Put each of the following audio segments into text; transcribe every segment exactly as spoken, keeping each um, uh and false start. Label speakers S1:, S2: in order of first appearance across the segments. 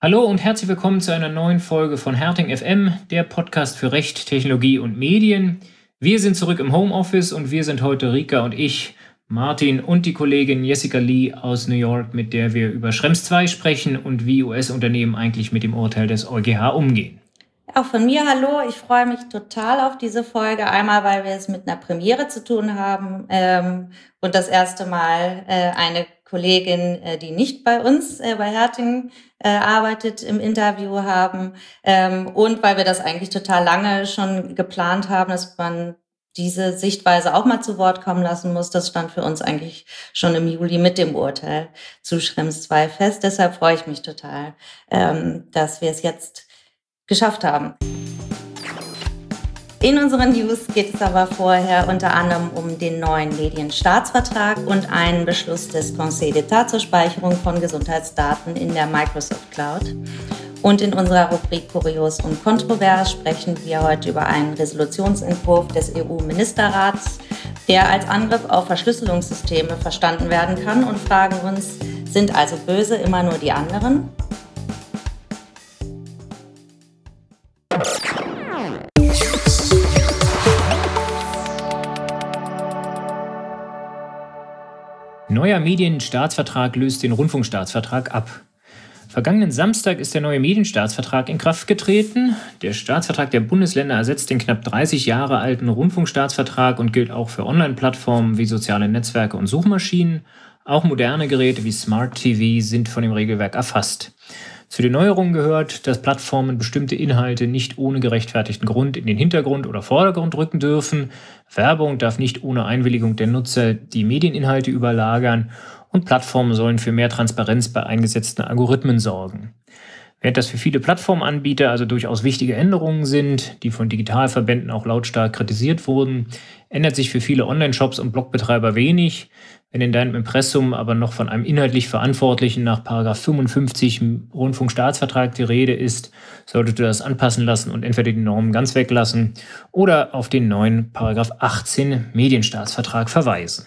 S1: Hallo und herzlich willkommen zu einer neuen Folge von Herting F M, der Podcast für Recht, Technologie und Medien. Wir sind zurück im Homeoffice und wir sind heute Rika und ich, Martin und die Kollegin Jessica Lee aus New York, mit der wir über Schrems zwei sprechen und wie U S-Unternehmen eigentlich mit dem Urteil des EuGH umgehen.
S2: Auch von mir hallo, ich freue mich total auf diese Folge. Einmal, weil wir es mit einer Premiere zu tun haben ähm, und das erste Mal äh, eine Kollegin, äh, die nicht bei uns äh, bei Herting äh, arbeitet, im Interview haben ähm, und weil wir das eigentlich total lange schon geplant haben, dass man diese Sichtweise auch mal zu Wort kommen lassen muss. Das stand für uns eigentlich schon im Juli mit dem Urteil zu Schrems zwei fest. Deshalb freue ich mich total, ähm, dass wir es jetzt geschafft haben. In unseren News geht es aber vorher unter anderem um den neuen Medienstaatsvertrag und einen Beschluss des Conseil d'État zur Speicherung von Gesundheitsdaten in der Microsoft Cloud. Und in unserer Rubrik Kurios und Kontrovers sprechen wir heute über einen Resolutionsentwurf des E U-Ministerrats, der als Angriff auf Verschlüsselungssysteme verstanden werden kann, und fragen uns, sind also böse immer nur die anderen?
S1: Neuer Medienstaatsvertrag löst den Rundfunkstaatsvertrag ab. Vergangenen Samstag ist der neue Medienstaatsvertrag in Kraft getreten. Der Staatsvertrag der Bundesländer ersetzt den knapp dreißig Jahre alten Rundfunkstaatsvertrag und gilt auch für Online-Plattformen wie soziale Netzwerke und Suchmaschinen. Auch moderne Geräte wie Smart T V sind von dem Regelwerk erfasst. Zu den Neuerungen gehört, dass Plattformen bestimmte Inhalte nicht ohne gerechtfertigten Grund in den Hintergrund oder Vordergrund rücken dürfen. Werbung darf nicht ohne Einwilligung der Nutzer die Medieninhalte überlagern und Plattformen sollen für mehr Transparenz bei eingesetzten Algorithmen sorgen. Während das für viele Plattformanbieter also durchaus wichtige Änderungen sind, die von Digitalverbänden auch lautstark kritisiert wurden, ändert sich für viele Online-Shops und Blogbetreiber wenig. Wenn in deinem Impressum aber noch von einem inhaltlich Verantwortlichen nach Paragraph fünfundfünfzig im Rundfunkstaatsvertrag die Rede ist, solltest du das anpassen lassen und entweder die Normen ganz weglassen oder auf den neuen Paragraph achtzehn Medienstaatsvertrag verweisen.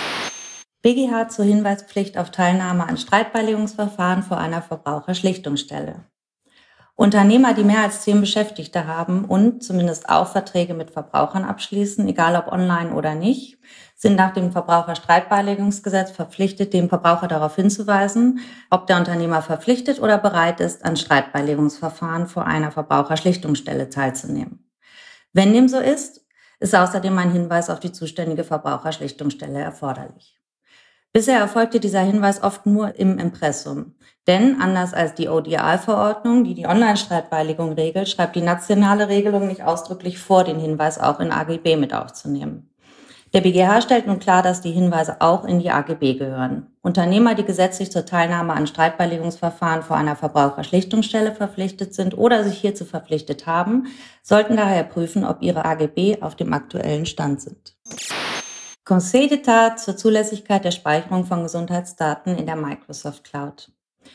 S2: B G H zur Hinweispflicht auf Teilnahme an Streitbeilegungsverfahren vor einer Verbraucherschlichtungsstelle. Unternehmer, die mehr als zehn Beschäftigte haben und zumindest auch Verträge mit Verbrauchern abschließen, egal ob online oder nicht, sind nach dem Verbraucherstreitbeilegungsgesetz verpflichtet, dem Verbraucher darauf hinzuweisen, ob der Unternehmer verpflichtet oder bereit ist, an Streitbeilegungsverfahren vor einer Verbraucherschlichtungsstelle teilzunehmen. Wenn dem so ist, ist außerdem ein Hinweis auf die zuständige Verbraucherschlichtungsstelle erforderlich. Bisher erfolgte dieser Hinweis oft nur im Impressum. Denn anders als die O D R-Verordnung, die die Online-Streitbeilegung regelt, schreibt die nationale Regelung nicht ausdrücklich vor, den Hinweis auch in A G B mit aufzunehmen. Der B G H stellt nun klar, dass die Hinweise auch in die A G B gehören. Unternehmer, die gesetzlich zur Teilnahme an Streitbeilegungsverfahren vor einer Verbraucherschlichtungsstelle verpflichtet sind oder sich hierzu verpflichtet haben, sollten daher prüfen, ob ihre A G B auf dem aktuellen Stand sind. Conseil d'État zur Zulässigkeit der Speicherung von Gesundheitsdaten in der Microsoft Cloud.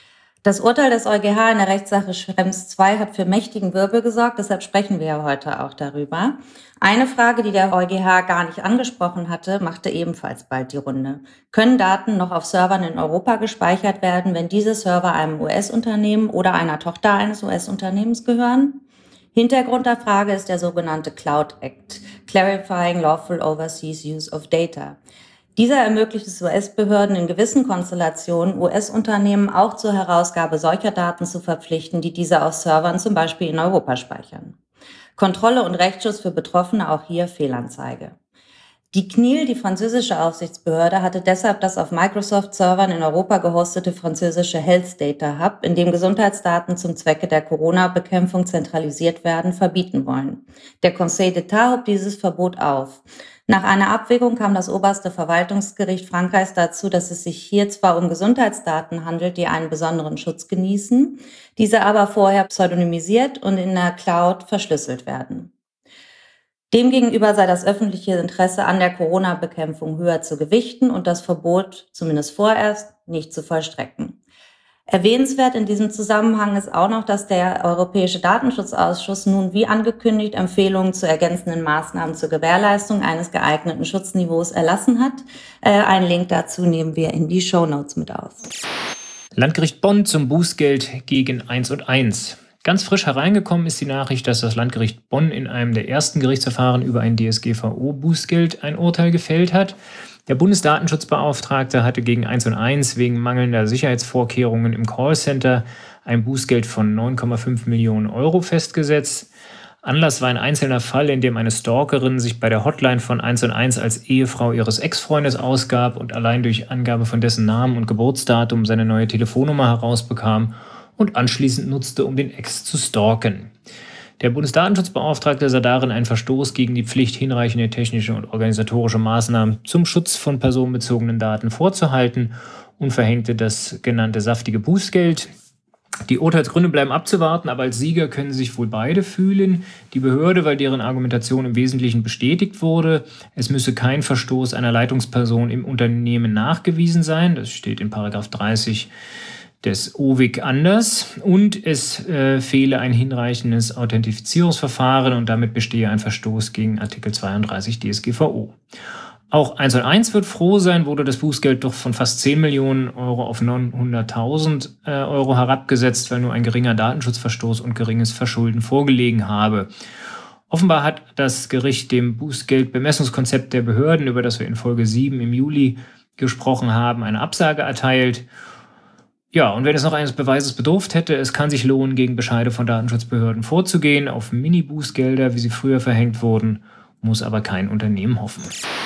S2: Das Urteil des EuGH in der Rechtssache Schrems zwei hat für mächtigen Wirbel gesorgt, deshalb sprechen wir ja heute auch darüber. Eine Frage, die der EuGH gar nicht angesprochen hatte, machte ebenfalls bald die Runde. Können Daten noch auf Servern in Europa gespeichert werden, wenn diese Server einem U S-Unternehmen oder einer Tochter eines U S-Unternehmens gehören? Hintergrund der Frage ist der sogenannte Cloud Act, Clarifying Lawful Overseas Use of Data. Dieser ermöglicht es U S-Behörden in gewissen Konstellationen, U S-Unternehmen auch zur Herausgabe solcher Daten zu verpflichten, die diese auf Servern zum Beispiel in Europa speichern. Kontrolle und Rechtsschutz für Betroffene, auch hier Fehlanzeige. Die C N I L, die französische Aufsichtsbehörde, hatte deshalb das auf Microsoft-Servern in Europa gehostete französische Health Data Hub, in dem Gesundheitsdaten zum Zwecke der Corona-Bekämpfung zentralisiert werden, verbieten wollen. Der Conseil d'État hob dieses Verbot auf. Nach einer Abwägung kam das oberste Verwaltungsgericht Frankreichs dazu, dass es sich hier zwar um Gesundheitsdaten handelt, die einen besonderen Schutz genießen, diese aber vorher pseudonymisiert und in der Cloud verschlüsselt werden. Demgegenüber sei das öffentliche Interesse an der Corona-Bekämpfung höher zu gewichten und das Verbot, zumindest vorerst, nicht zu vollstrecken. Erwähnenswert in diesem Zusammenhang ist auch noch, dass der Europäische Datenschutzausschuss nun wie angekündigt Empfehlungen zu ergänzenden Maßnahmen zur Gewährleistung eines geeigneten Schutzniveaus erlassen hat. Äh, einen Link dazu nehmen wir in die Shownotes mit auf.
S1: Landgericht Bonn zum Bußgeld gegen eins und eins. Ganz frisch hereingekommen ist die Nachricht, dass das Landgericht Bonn in einem der ersten Gerichtsverfahren über ein D S G V O-Bußgeld ein Urteil gefällt hat. Der Bundesdatenschutzbeauftragte hatte gegen eins und eins wegen mangelnder Sicherheitsvorkehrungen im Callcenter ein Bußgeld von neun Komma fünf Millionen Euro festgesetzt. Anlass war ein einzelner Fall, in dem eine Stalkerin sich bei der Hotline von eins und eins als Ehefrau ihres Ex-Freundes ausgab und allein durch Angabe von dessen Namen und Geburtsdatum seine neue Telefonnummer herausbekam und anschließend nutzte, um den Ex zu stalken. Der Bundesdatenschutzbeauftragte sah darin einen Verstoß gegen die Pflicht, hinreichende technische und organisatorische Maßnahmen zum Schutz von personenbezogenen Daten vorzuhalten und verhängte das genannte saftige Bußgeld. Die Urteilsgründe bleiben abzuwarten, aber als Sieger können sich wohl beide fühlen. Die Behörde, weil deren Argumentation im Wesentlichen bestätigt wurde. Es müsse kein Verstoß einer Leitungsperson im Unternehmen nachgewiesen sein. Das steht in Paragraph dreißig des O W I G anders. Und es äh, fehle ein hinreichendes Authentifizierungsverfahren und damit bestehe ein Verstoß gegen Artikel zweiunddreißig D S G V O. Auch eins und eins wird froh sein, wurde das Bußgeld doch von fast zehn Millionen Euro auf neunhunderttausend äh, Euro herabgesetzt, weil nur ein geringer Datenschutzverstoß und geringes Verschulden vorgelegen habe. Offenbar hat das Gericht dem Bußgeldbemessungskonzept der Behörden, über das wir in Folge sieben im Juli gesprochen haben, eine Absage erteilt. Ja, und wenn es noch eines Beweises bedurft hätte, es kann sich lohnen, gegen Bescheide von Datenschutzbehörden vorzugehen, auf Mini-Bußgelder, wie sie früher verhängt wurden, muss aber kein Unternehmen hoffen.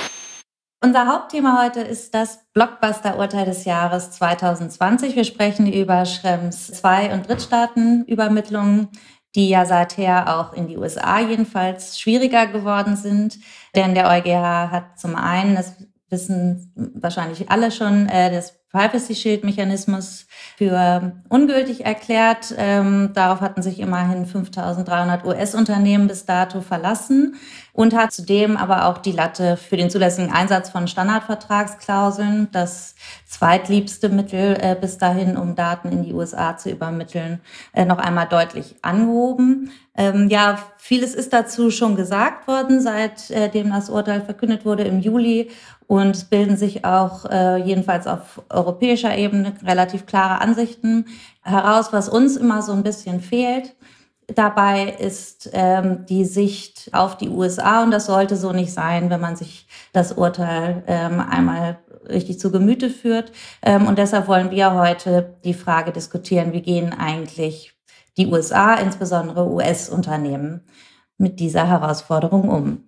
S2: Unser Hauptthema heute ist das Blockbuster-Urteil des Jahres zwanzig zwanzig. Wir sprechen über Schrems zwei- und Drittstaatenübermittlungen, die ja seither auch in die U S A jedenfalls schwieriger geworden sind. Denn der EuGH hat zum einen, das wissen wahrscheinlich alle schon, das Privacy Shield-Mechanismus für ungültig erklärt. Ähm, darauf hatten sich immerhin fünftausenddreihundert U S-Unternehmen bis dato verlassen und hat zudem aber auch die Latte für den zulässigen Einsatz von Standardvertragsklauseln, das zweitliebste Mittel äh, bis dahin, um Daten in die U S A zu übermitteln, äh, noch einmal deutlich angehoben. Ähm, ja, vieles ist dazu schon gesagt worden, seitdem das Urteil verkündet wurde im Juli. Und es bilden sich auch äh, jedenfalls auf europäischer Ebene relativ klare Ansichten heraus, was uns immer so ein bisschen fehlt. Dabei ist ähm, die Sicht auf die U S A, und das sollte so nicht sein, wenn man sich das Urteil ähm, einmal richtig zu Gemüte führt. Ähm, und deshalb wollen wir heute die Frage diskutieren, wie gehen eigentlich die U S A, insbesondere U S-Unternehmen, mit dieser Herausforderung um.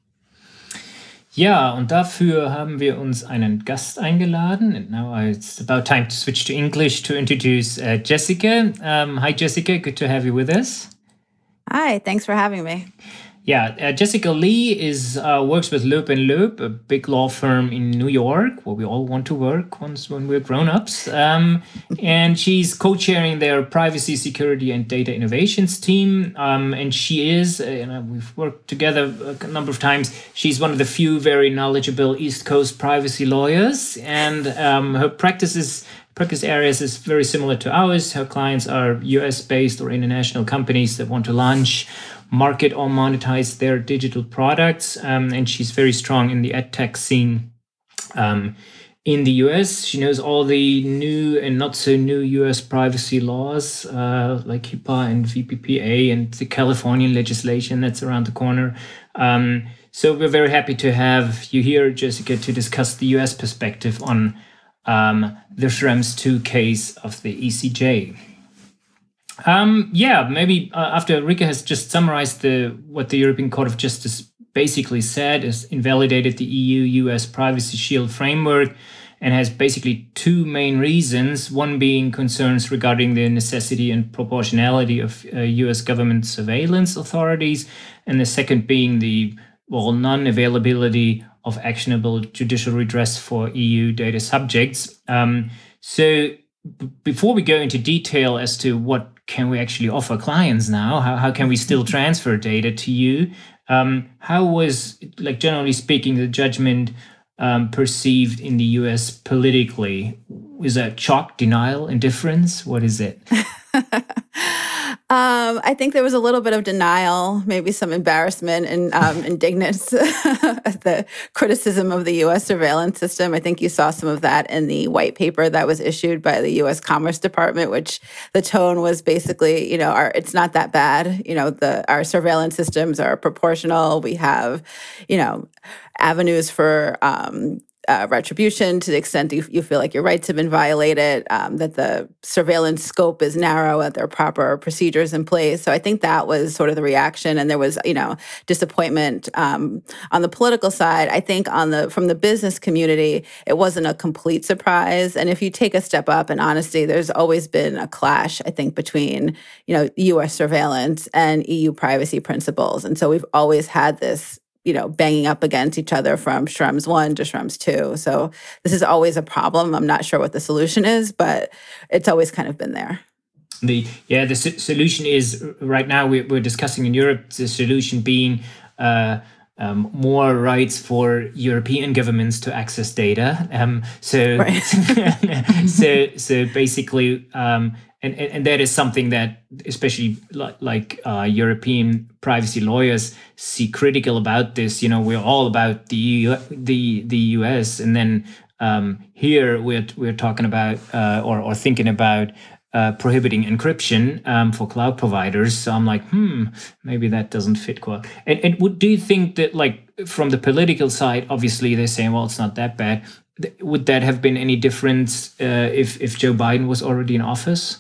S1: Ja, und dafür haben wir uns einen Gast eingeladen. And now it's about time to switch to English to introduce uh, Jessica. Um, hi, Jessica. Good to have you with us.
S3: Hi, thanks for having me.
S1: Yeah, uh, Jessica Lee is uh, works with Loeb and Loeb, a big law firm in New York, where we all want to work once when we're grown-ups. Um, and she's co-chairing their privacy, security, and data innovations team. Um, and she is, uh, you know, we've worked together a number of times. She's one of the few very knowledgeable East Coast privacy lawyers, and um, her practices. Practice areas is very similar to ours. Her clients are U S-based or international companies that want to launch, market, or monetize their digital products. Um, and she's very strong in the ad tech scene um, in the U S. She knows all the new and not so new U S privacy laws uh, like HIPAA and V P P A and the Californian legislation that's around the corner. Um, so we're very happy to have you here, Jessica, to discuss the U S perspective on Um, the Schrems two case of the E C J. Um, yeah, maybe uh, after Rika has just summarized the what the European Court of Justice basically said, is invalidated the E U U S Privacy Shield framework and has basically two main reasons, one being concerns regarding the necessity and proportionality of uh, U S government surveillance authorities, and the second being the, well, non-availability of actionable judicial redress for E U data subjects. Um, so b- before we go into detail as to what can we actually offer clients now, how, how can we still transfer data to you, um, how was, like generally speaking, the judgment um, perceived in the U S politically? Is that shock, denial, indifference? What is it?
S3: Um, I think there was a little bit of denial, maybe some embarrassment and um, indignance at the criticism of the U S surveillance system. I think you saw some of that in the white paper that was issued by the U S Commerce Department, which the tone was basically, you know, our, it's not that bad. You know, the our surveillance systems are proportional. We have, you know, avenues for um, Uh, retribution to the extent you, you feel like your rights have been violated, um, that the surveillance scope is narrow, that there are proper procedures in place. So I think that was sort of the reaction. And there was, you know, disappointment um, on the political side. I think on the from the business community, it wasn't a complete surprise. And if you take a step up in honesty, there's always been a clash, I think, between, you know, U S surveillance and E U privacy principles. And so we've always had this, you know, banging up against each other from Schrems one to Schrems two. So this is always a problem. I'm not sure what the solution is, but it's always kind of been there.
S1: The yeah, the so- solution is right now we're, we're discussing in Europe, the solution being uh, um, more rights for European governments to access data. Um, so,
S3: Right.
S1: so so basically, um, and, and and that is something that especially like, like uh, European privacy lawyers see critical about this. You know, we're all about the E U, the the U S, and then um, here we're we're talking about uh, or or thinking about. Uh, prohibiting encryption um, for cloud providers. So I'm like, hmm, maybe that doesn't fit quite. And, and would, do you think that, like, from the political side, obviously they're saying, well, it's not that bad. Would that have been any difference uh, if if Joe Biden was already in office?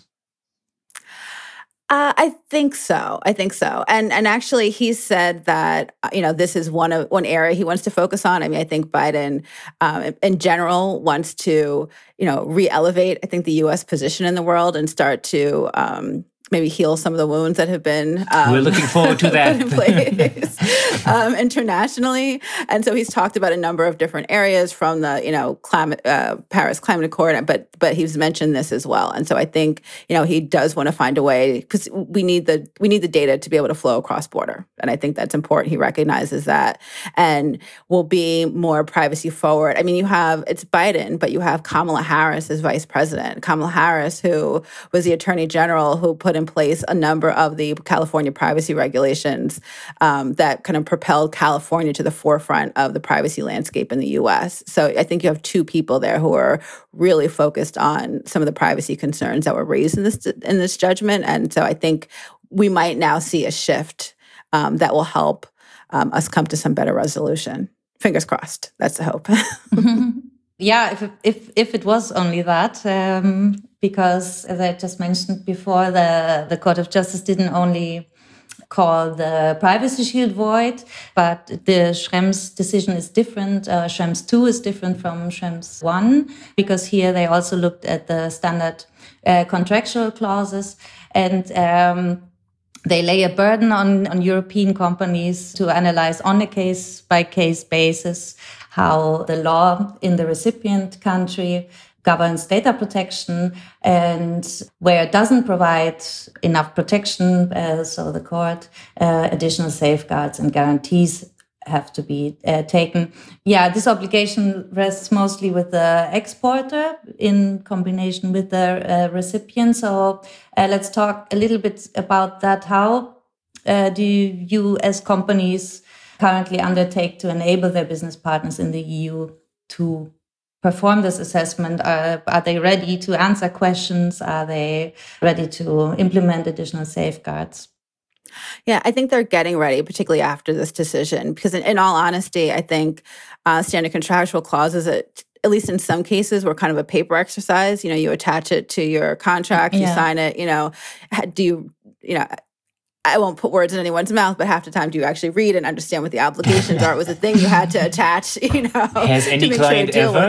S3: Uh, I think so. I think so. And and actually, he said that you know this is one of one area he wants to focus on. I mean, I think Biden, um, in general, wants to you know re-elevate, I think, the U S position in the world and start to um, maybe heal some of the wounds that have been. Um,
S1: We're looking forward to that.
S3: in place, um, internationally, and so he's talked about a number of different areas from the you know climate uh, Paris Climate Accord, but but he's mentioned this as well. And so I think you know he does want to find a way because we need the we need the data to be able to flow across border, and I think that's important. He recognizes that, and will be more privacy forward. I mean, you have it's Biden, but you have Kamala Harris as vice president. Kamala Harris, who was the attorney general, who put in place a number of the California privacy regulations um, that kind of propelled California to the forefront of the privacy landscape in the U S. So I think you have two people there who are really focused on some of the privacy concerns that were raised in this in this judgment. And so I think we might now see a shift um, that will help um, us come to some better resolution. Fingers crossed. That's the hope.
S2: Yeah, if if if it was only that, um, because as I just mentioned before, the the Court of Justice didn't only call the privacy shield void, but the Schrems decision is different. Uh, Schrems two is different from Schrems one because here they also looked at the standard uh, contractual clauses and. Um, They lay a burden on, on European companies to analyze on a case-by-case basis how the law in the recipient country governs data protection, and where it doesn't provide enough protection, uh, so the court, uh, additional safeguards and guarantees have to be uh, taken. Yeah, this obligation rests mostly with the exporter in combination with the uh, recipient. So uh, let's talk a little bit about that. How uh, do you as companies currently undertake to enable their business partners in the E U to perform this assessment? Uh, are they ready to answer questions? Are they ready to implement additional safeguards?
S3: Yeah, I think they're getting ready, particularly after this decision, because in, in all honesty, I think uh, standard contractual clauses, at, at least in some cases, were kind of a paper exercise. You know, you attach it to your contract, yeah. You sign it, you know, do you, you know, I won't put words in anyone's mouth, but half the time, do you actually read and understand what the obligations are? It was a thing you had to attach, you know,
S1: Has any
S3: to make
S1: client
S3: sure a deal
S1: ever?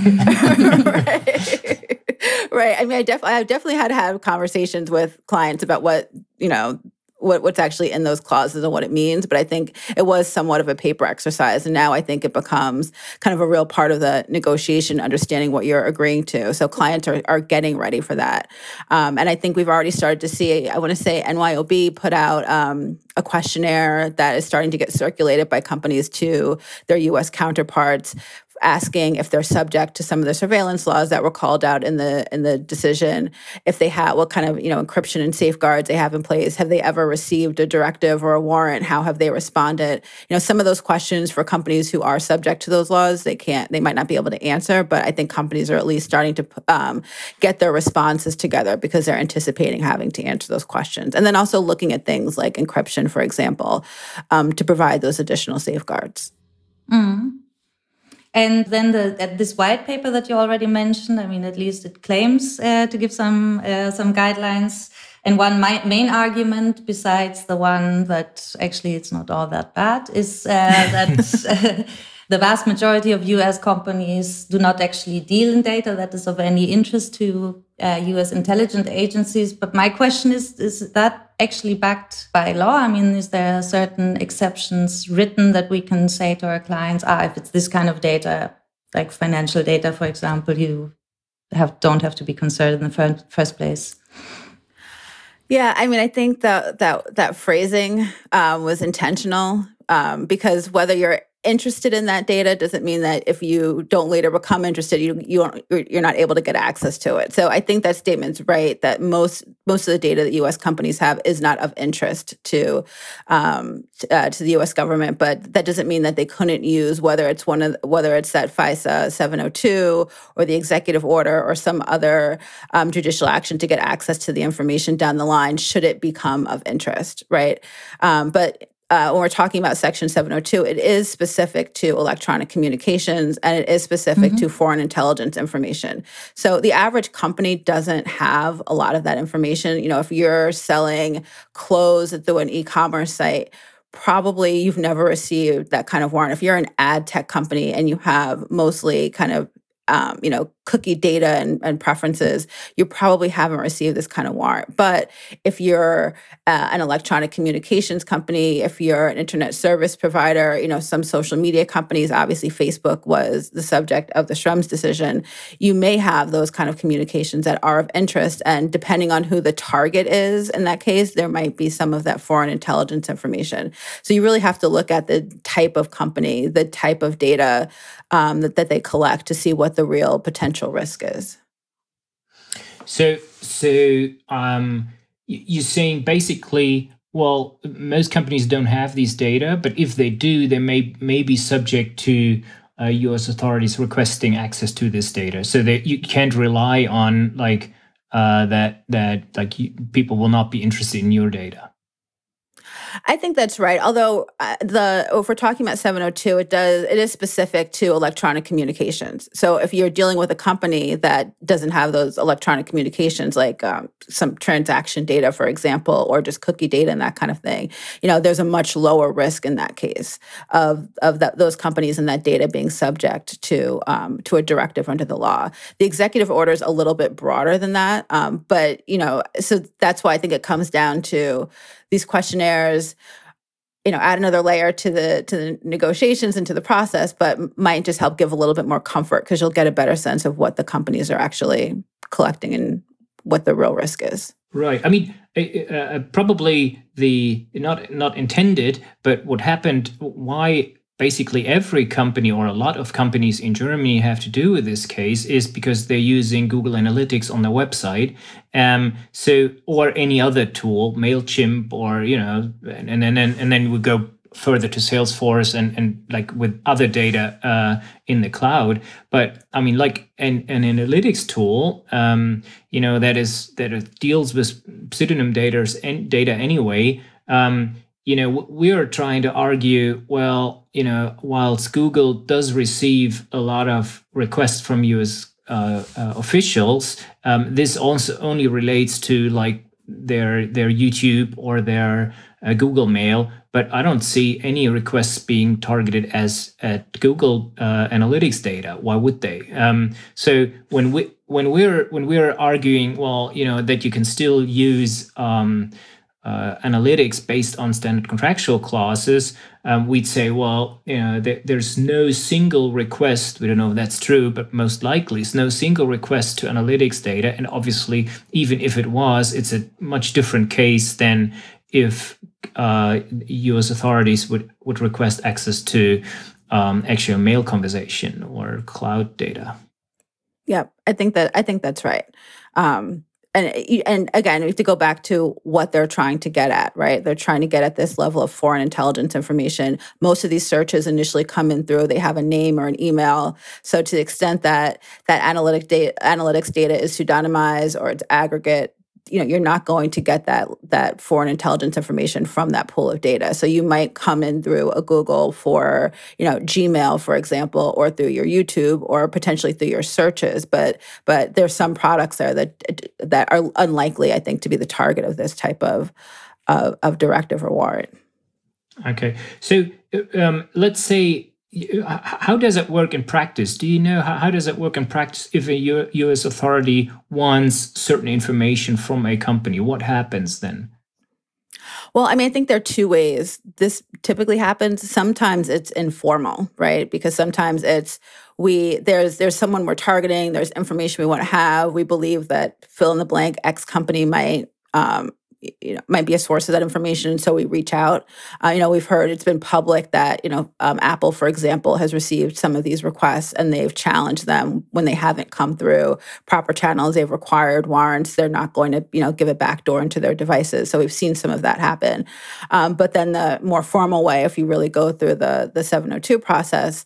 S3: went through. Right. Right. I mean, I definitely, I've definitely had to have conversations with clients about what, you know, What, what's actually in those clauses and what it means. But I think it was somewhat of a paper exercise. And now I think it becomes kind of a real part of the negotiation, understanding what you're agreeing to. So clients are, are getting ready for that. Um, and I think we've already started to see, I want to say N Y O B put out um, a questionnaire that is starting to get circulated by companies to their U S counterparts asking if they're subject to some of the surveillance laws that were called out in the in the decision, if they have what kind of you know encryption and safeguards they have in place, have they ever received a directive or a warrant, how have they responded? You know, some of those questions for companies who are subject to those laws, they can't, they might not be able to answer, but I think companies are at least starting to um, get their responses together because they're anticipating having to answer those questions. And then also looking at things like encryption, for example, um, to provide those additional safeguards.
S2: Mm. And then the, uh, this white paper that you already mentioned, I mean, at least it claims uh, to give some uh, some guidelines. And one my, main argument, besides the one that actually it's not all that bad, is uh, that uh, the vast majority of U S companies do not actually deal in data that is of any interest to uh, U S intelligence agencies. But my question is, is that actually backed by law? I mean, is there certain exceptions written that we can say to our clients, ah, if it's this kind of data, like financial data, for example, you have don't have to be concerned in the fir- first place?
S3: Yeah, I mean, I think that that that phrasing um, was intentional um, because whether you're interested in that data doesn't mean that if you don't later become interested, you you aren't, you're not able to get access to it. So I think that statement's right that most most of the data that U S companies have is not of interest to um, uh, to the U S government, but that doesn't mean that they couldn't use whether it's one of whether it's that FISA seven oh two or the executive order or some other um, judicial action to get access to the information down the line should it become of interest, right? Um, but Uh, when we're talking about Section seven oh two, it is specific to electronic communications and it is specific mm-hmm. to foreign intelligence information. So the average company doesn't have a lot of that information. You know, if you're selling clothes through an e-commerce site, probably you've never received that kind of warrant. If you're an ad tech company and you have mostly kind of Um, you know, cookie data and, and preferences, you probably haven't received this kind of warrant. But if you're uh, an electronic communications company, if you're an internet service provider, you know, some social media companies, obviously Facebook was the subject of the Schrems decision, you may have those kind of communications that are of interest. And depending on who the target is in that case, there might be some of that foreign intelligence information. So you really have to look at the type of company, the type of data um, that, that they collect to see what the real potential risk is.
S1: So, so um, you're saying basically, well, most companies don't have these data, but if they do, they may may be subject to uh, U S authorities requesting access to this data. So that you can't rely on like uh, that that like you, people will not be interested in your data.
S3: I think that's right. Although uh, the if we're talking about seven oh two, it does it is specific to electronic communications. So if you're dealing with a company that doesn't have those electronic communications, like um, some transaction data, for example, or just cookie data and that kind of thing, you know, there's a much lower risk in that case of of that, those companies and that data being subject to um, to a directive under the law. The executive order is a little bit broader than that, um, but you know, so that's why I think it comes down to these questionnaires, you know, add another layer to the to the negotiations and to the process, but might just help give a little bit more comfort because you'll get a better sense of what the companies are actually collecting and what the real risk is.
S1: Right. I mean, uh, probably the not not intended, but what happened? Why basically every company or a lot of companies in Germany have to do with this case is because they're using Google Analytics on their website. Um, so, or any other tool, MailChimp, or, you know, and, and then and then we go further to Salesforce and, and like with other data uh, in the cloud. But I mean, like an, an analytics tool, um, you know, that is that deals with pseudonym data, data anyway. Um, You know, we are trying to argue, well, you know, whilst Google does receive a lot of requests from U S uh, uh, officials, um, this also only relates to like their their YouTube or their uh, Google Mail. But I don't see any requests being targeted as at Google uh, Analytics data. Why would they? Um, so when we when we're when we're arguing, well, you know, that you can still use Um, Uh, analytics based on standard contractual clauses, um, we'd say, well, you know, there, there's no single request. We don't know if that's true, but most likely it's no single request to analytics data. And obviously, even if it was, it's a much different case than if uh, U S authorities would, would request access to um, actual mail conversation or cloud data.
S3: Yeah, I think that I think that's right. Um, and and again, we have to go back to what they're trying to get at, right? They're trying to get at this level of foreign intelligence information. Most of these searches initially come in through they have a name or an email. So to the extent that that analytic data, analytics data is pseudonymized or it's aggregate, you know, you're not going to get that that foreign intelligence information from that pool of data. So you might come in through a Google for, you know, Gmail, for example, or through your YouTube, or potentially through your searches. But but there's some products there that that are unlikely, I think, to be the target of this type of of, of directive or warrant.
S1: Okay, so um, let's say. How does it work in practice? Do you know how, how does it work in practice if a U S authority wants certain information from a company? What happens then?
S3: Well, I mean, I think there are two ways this typically happens. Sometimes it's informal, right? Because sometimes it's we there's there's someone we're targeting, there's information we want to have. We believe that fill in the blank X company might um, you know, might be a source of that information. So we reach out. Uh, you know, we've heard it's been public that, you know, um, Apple, for example, has received some of these requests and they've challenged them when they haven't come through proper channels. They've required warrants. They're not going to, you know, give a backdoor into their devices. So we've seen some of that happen. Um, but then the more formal way, if you really go through the, the seven oh two process,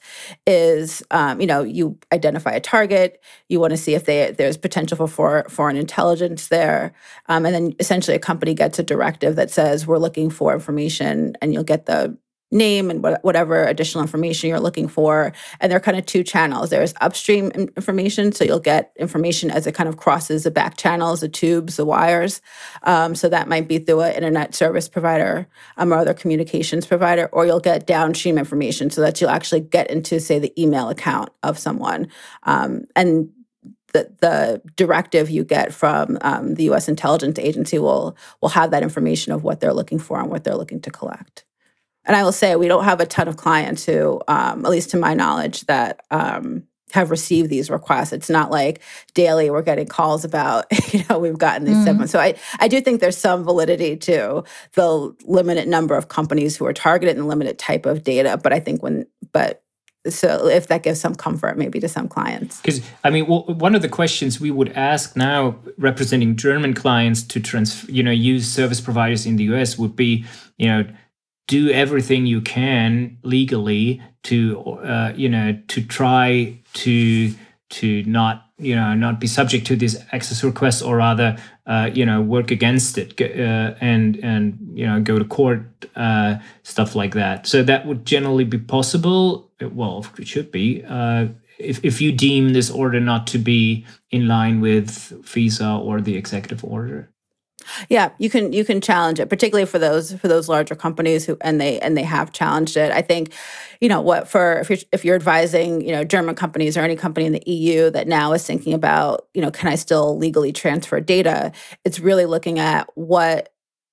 S3: is, um, you know, you identify a target. You want to see if they, there's potential for, for foreign intelligence there. Um, and then essentially a company gets a directive that says we're looking for information, and you'll get the name and whatever additional information you're looking for. And there are kind of two channels. There's upstream information, so you'll get information as it kind of crosses the back channels, the tubes, the wires. Um, so that might be through an internet service provider um, or other communications provider, or you'll get downstream information so that you'll actually get into, say, the email account of someone. Um, and The, the directive you get from um, the U S intelligence agency will will have that information of what they're looking for and what they're looking to collect. And I will say we don't have a ton of clients who, um, at least to my knowledge, that um, have received these requests. It's not like daily we're getting calls about, you know, we've gotten these mm-hmm. segments. So I, I do think there's some validity to the limited number of companies who are targeted and limited type of data. But I think when, but So if that gives some comfort maybe to some clients.
S1: Because, I mean, well, one of the questions we would ask now representing German clients to trans, you know, use service providers in the U S would be, you know, do everything you can legally to, uh, you know, to try to to not, you know, not be subject to these access requests, or rather, uh, you know, work against it uh, and, and, you know, go to court, uh, stuff like that. So that would generally be possible. Well, it should be, uh, if, if you deem this order not to be in line with FISA or the executive order.
S3: Yeah, you can you can challenge it, particularly for those for those larger companies who and they and they have challenged it. I think, you know, what for if you're if you're advising, you know, German companies or any company in the E U that now is thinking about, you know, can I still legally transfer data? It's really looking at what,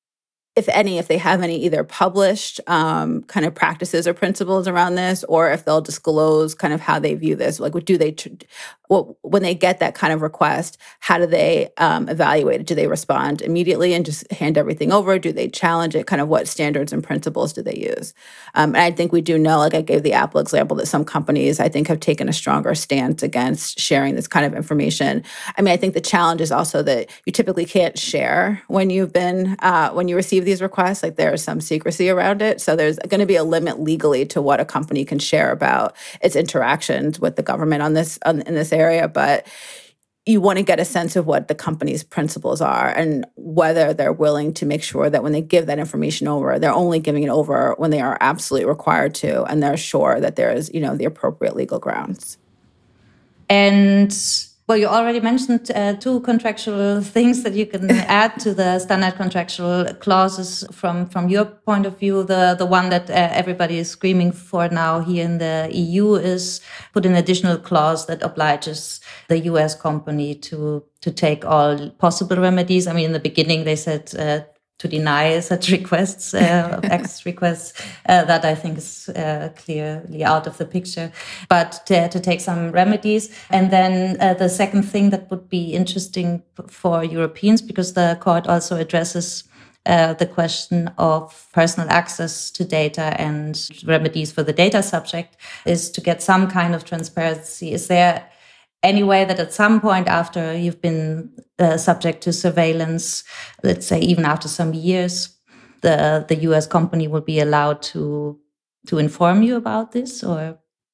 S3: if any, if they have any either published um, kind of practices or principles around this, or if they'll disclose kind of how they view this. Like, what do they, well, when they get that kind of request, how do they um, evaluate it? Do they respond immediately and just hand everything over? Do they challenge it? Kind of what standards and principles do they use? Um, and I think we do know, like I gave the Apple example, that some companies, I think, have taken a stronger stance against sharing this kind of information. I mean, I think the challenge is also that you typically can't share when you've been, uh, when you receive these requests. Like, there is some secrecy around it. So there's going to be a limit legally to what a company can share about its interactions with the government on this, on, in this area. But you want to get a sense of what the company's principles are and whether they're willing to make sure that when they give that information over, they're only giving it over when they are absolutely required to, and they're sure that there is, you know, the appropriate legal grounds.
S2: And well, you already mentioned uh, two contractual things that you can add to the standard contractual clauses from, from your point of view. The, the one that uh, everybody is screaming for now here in the E U is put an additional clause that obliges the U S company to, to take all possible remedies. I mean, in the beginning, they said uh, to deny such requests, uh, access requests, uh, that I think is uh, clearly out of the picture, but to, to take some remedies. And then uh, the second thing that would be interesting for Europeans, because the court also addresses uh, the question of personal access to data and remedies for the data subject is to get some kind of transparency. Is there any way that at some point after you've been uh, subject to surveillance, let's say even after some years, the, the U S company will be allowed to, to inform you about this? Or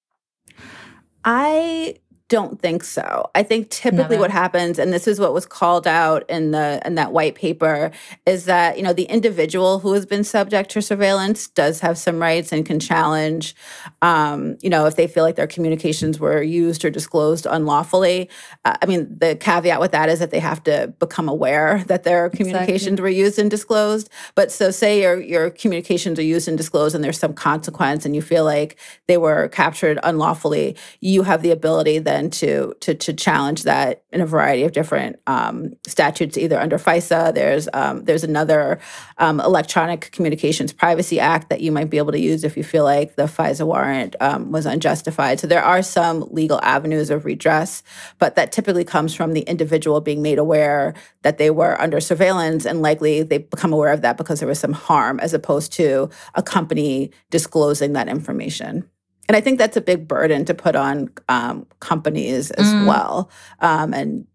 S3: I don't think so. I think typically Never. what happens, and this is what was called out in the in that white paper, is that, you know, the individual who has been subject to surveillance does have some rights and can challenge, um, you know, if they feel like their communications were used or disclosed unlawfully. Uh, I mean, the caveat with that is that they have to become aware that their communications exactly. were used and disclosed. But so say your your communications are used and disclosed and there's some consequence and you feel like they were captured unlawfully, you have the ability then To, to to challenge that in a variety of different um, statutes, either under FISA. There's um, there's another um, Electronic Communications Privacy Act that you might be able to use if you feel like the FISA warrant um, was unjustified. So there are some legal avenues of redress, but that typically comes from the individual being made aware that they were under surveillance, and likely they become aware of that because there was some harm, as opposed to a company disclosing that information. And I think that's a big burden to put on um, companies as mm. well. Um, and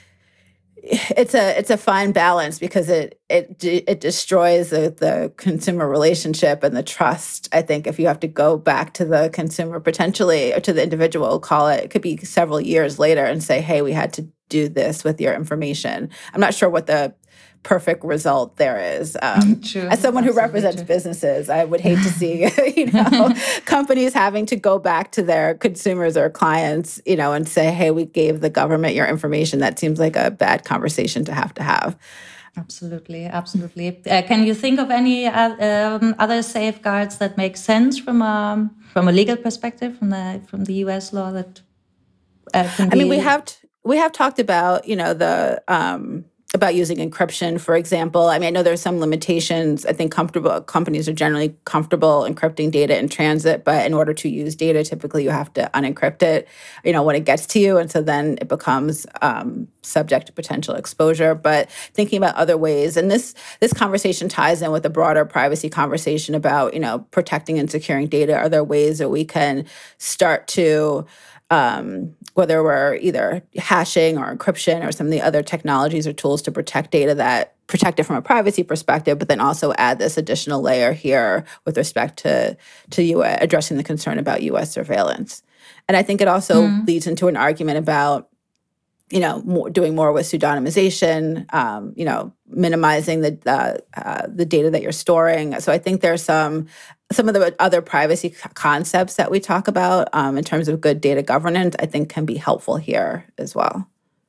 S3: it's a it's a fine balance because it it it destroys the, the consumer relationship and the trust. I think if you have to go back to the consumer potentially, or to the individual, call it, it could be several years later and say, hey, we had to do this with your information. I'm not sure what the perfect result there is. Um,
S2: true.
S3: As someone who
S2: Absolutely
S3: represents
S2: true.
S3: businesses, I would hate to see, you know, companies having to go back to their consumers or clients, you know, and say, hey, we gave the government your information. That seems like a bad conversation to have to have.
S2: Absolutely, absolutely. Uh, can you think of any uh, um, other safeguards that make sense from a from a legal perspective, from the from the U S law that uh, can be?
S3: I mean, we have t- we have talked about, you know, the um, about using encryption, for example. I mean, I know there's some limitations. I think comfortable companies are generally comfortable encrypting data in transit, but in order to use data, typically you have to unencrypt it, you know, when it gets to you. And so then it becomes um, subject to potential exposure. But thinking about other ways, and this this conversation ties in with a broader privacy conversation about, you know, protecting and securing data. Are there ways that we can start to Um, whether we're either hashing or encryption or some of the other technologies or tools to protect data that protect it from a privacy perspective, but then also add this additional layer here with respect to, to U S, addressing the concern about U S surveillance. And I think it also mm. leads into an argument about, you know, more, doing more with pseudonymization, um, you know, minimizing the uh, uh, the data that you're storing. So I think there's some some of the other privacy concepts that we talk about um, in terms of good data governance, I think can be helpful here as well.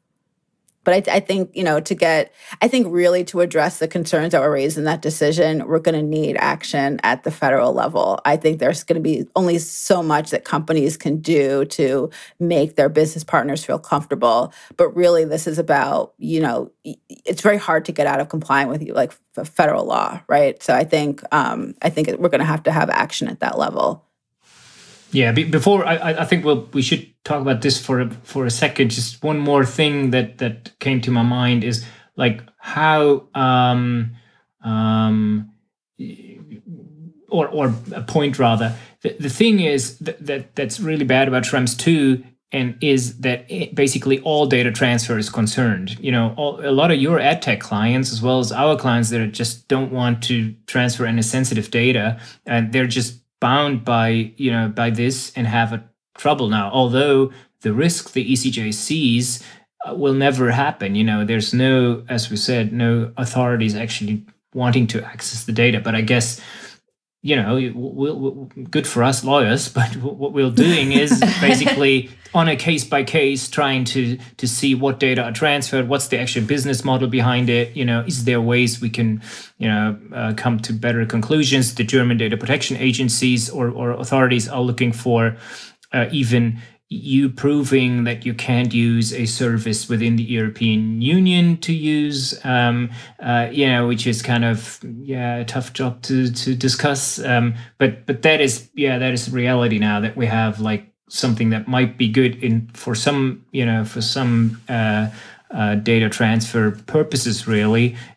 S3: But I, I think, you know, to get, I think really to address the concerns that were raised in that decision, we're going to need action at the federal level. I think there's going to be only so much that companies can do to make their business partners feel comfortable. But really, this is about, you know, it's very hard to get out of complying with, like, federal law, right? So I think, um, I think we're going to have to have action at that level.
S1: Yeah, before I, I think we'll, we should talk about this for a, for a second. Just one more thing that, that came to my mind is like how, um, um, or or a point rather. The, the thing is that, that that's really bad about Schrems two, and is that it, basically all data transfer is concerned. You know, all, a lot of your ad tech clients, as well as our clients, that just don't want to transfer any sensitive data, and they're just bound by, you know, by this and have a trouble now. Although the risk the E C J sees uh, will never happen. You know, there's no, as we said, no authorities actually wanting to access the data. But I guess, you know, we'll, we'll, good for us lawyers, but what we're doing is basically on a case by case trying to to see what data are transferred, what's the actual business model behind it. You know, is there ways we can, you know, uh, come to better conclusions? The German data protection agencies or, or authorities are looking for uh, even you proving that you can't use a service within the European Union to use, um, uh, you know, which is kind of, yeah, a tough job to to discuss. Um, but but that is, yeah, that is reality now, that we have like something that might be good in for some, you know, for some uh, uh, data transfer purposes, really.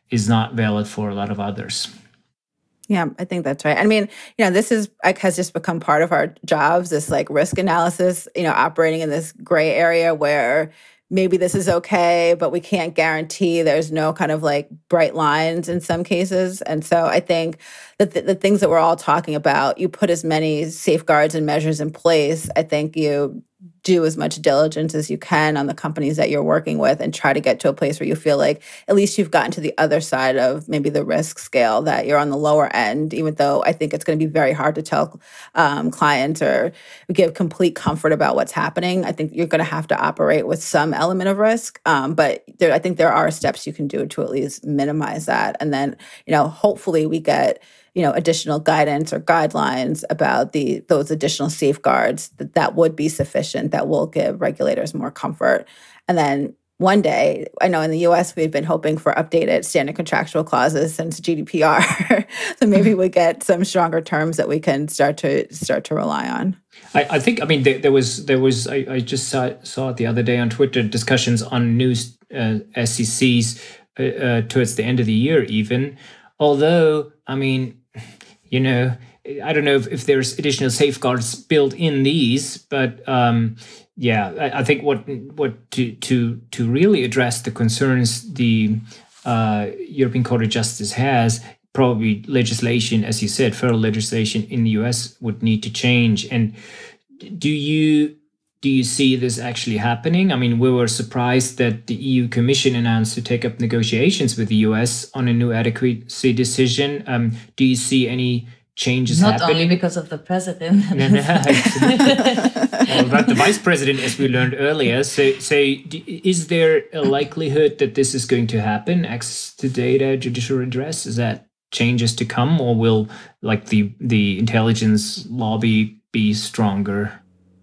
S1: is not valid for a lot of others.
S3: Yeah, I think that's right. I mean, you know, this is like has just become part of our jobs, this like risk analysis, you know, operating in this gray area where maybe this is okay, but we can't guarantee. There's no kind of like bright lines in some cases. And so I think that the, the things that we're all talking about, you put as many safeguards and measures in place. I think you do as much diligence as you can on the companies that you're working with and try to get to a place where you feel like at least you've gotten to the other side of maybe the risk scale, that you're on the lower end, even though I think it's going to be very hard to tell um, clients or give complete comfort about what's happening. I think you're going to have to operate with some element of risk. Um, but there, I think there are steps you can do to at least minimize that. And then, you know, hopefully we get you know, additional guidance or guidelines about the those additional safeguards that, that would be sufficient, that will give regulators more comfort. And then one day, I know in the U S we've been hoping for updated standard contractual clauses since G D P R. So maybe we get some stronger terms that we can start to start to rely on.
S1: I, I think, I mean, there, there was, there was. I, I just saw, saw it the other day on Twitter, discussions on new uh, S E Cs uh, uh, towards the end of the year even. Although, I mean, you know, I don't know if, if there's additional safeguards built in these, but um, yeah, I, I think what what to to to really address the concerns the uh, European Court of Justice has, probably legislation, as you said, federal legislation in the U S would need to change. And do you do you see this actually happening? I mean, we were surprised that the E U Commission announced to take up negotiations with the U S on a new adequacy decision. Um, do you see any changes
S2: Not
S1: happening?
S2: only because of the president.
S1: No, no. Well, about the vice president, as we learned earlier. So, so is there a likelihood that this is going to happen? Access to data, judicial redress, is that changes to come, or will like the the intelligence lobby be stronger?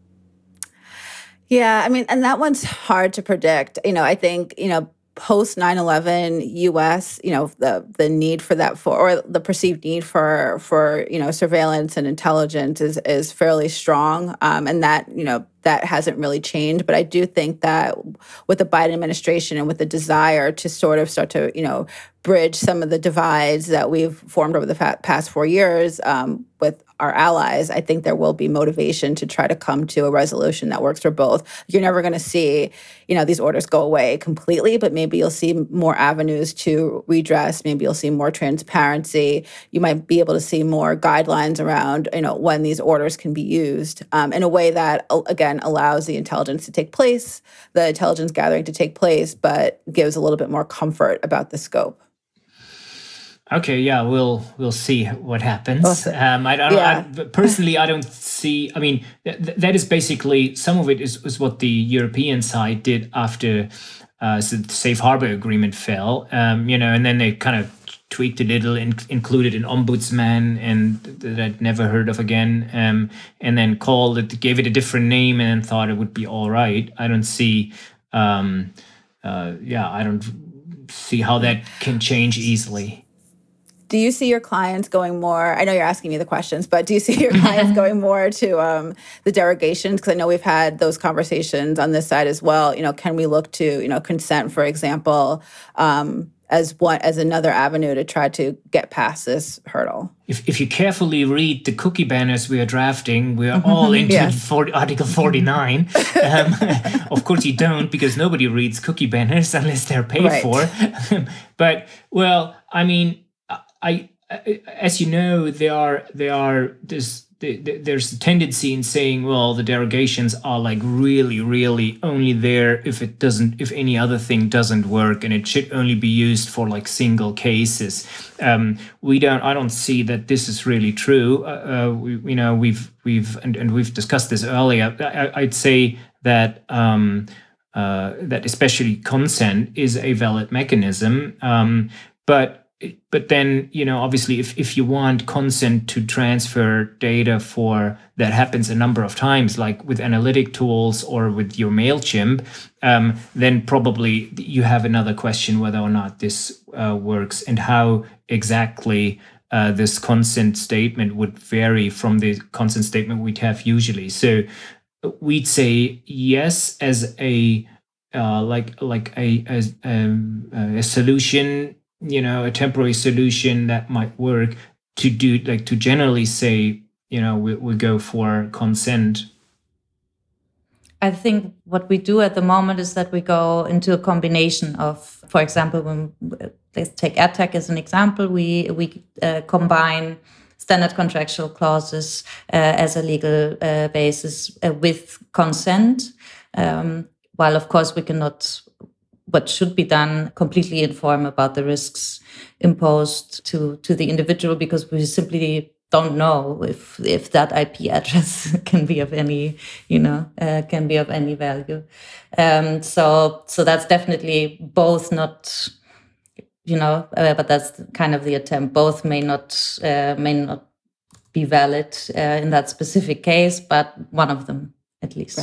S3: Yeah, I mean, and that one's hard to predict. You know, I think, you know, post nine eleven U S, you know, the the need for that for, or the perceived need for, for, you know, surveillance and intelligence is is fairly strong. Um, and that, you know, that hasn't really changed. But I do think that with the Biden administration and with the desire to sort of start to, you know, bridge some of the divides that we've formed over the fa- past four years um, with our allies, I think there will be motivation to try to come to a resolution that works for both. You're never going to see, you know, these orders go away completely, but maybe you'll see more avenues to redress. Maybe you'll see more transparency. You might be able to see more guidelines around, you know, when these orders can be used um, in a way that, again, allows the intelligence to take place, the intelligence gathering to take place, but gives a little bit more comfort about the scope.
S1: Okay, yeah, we'll we'll see what happens.
S3: Awesome.
S1: Um, I don't
S3: Yeah.
S1: I, personally. I don't see. I mean, th- that is basically some of it is, is what the European side did after uh, so the Safe Harbor Agreement fell. Um, you know, and then they kind of tweaked a little, and included an ombudsman, and that I'd never heard of again. Um, and then called it, gave it a different name, and then thought it would be all right. I don't see. Um, uh, yeah, I don't see how that can change easily.
S3: Do you see your clients going more? I know you're asking me the questions, but do you see your clients going more to um, the derogations? Because I know we've had those conversations on this side as well. You know, can we look to, you know, consent, for example, um, as one as another avenue to try to get past this hurdle?
S1: If if you carefully read the cookie banners we are drafting, we are all into
S3: Yes.
S1: forty, Article forty-nine. um, of course, you don't, because nobody reads cookie banners unless they're paid
S3: Right.
S1: for. But well, I mean. I, I, as you know, there are there are this there's a tendency in saying, well, the derogations are like really, really only there if it doesn't, if any other thing doesn't work, and it should only be used for like single cases. Um, we don't, I don't see that this is really true. Uh, uh, we, you know, we've we've and, and we've discussed this earlier. I, I'd say that. Um, uh, that especially consent is a valid mechanism, um, but. But then, you know, obviously, if, if you want consent to transfer data for that happens a number of times, like with analytic tools or with your MailChimp, um, then probably you have another question whether or not this uh, works, and how exactly uh, this consent statement would vary from the consent statement we'd have usually. So we'd say yes as a uh, like like a, a, um, a solution you know, a temporary solution that might work to do, like to generally say, you know, we, we go for consent?
S2: I think what we do at the moment is that we go into a combination of, for example, when let's take AdTech as an example, we we uh, combine standard contractual clauses uh, as a legal uh, basis uh, with consent, um, while of course we cannot, what should be done, completely inform about the risks imposed to to the individual, because we simply don't know if if that I P address can be of any, you know, uh, can be of any value. Um, so so that's definitely both not, you know, uh, but that's kind of the attempt. Both may not uh, may not be valid uh, in that specific case, but one of them at least.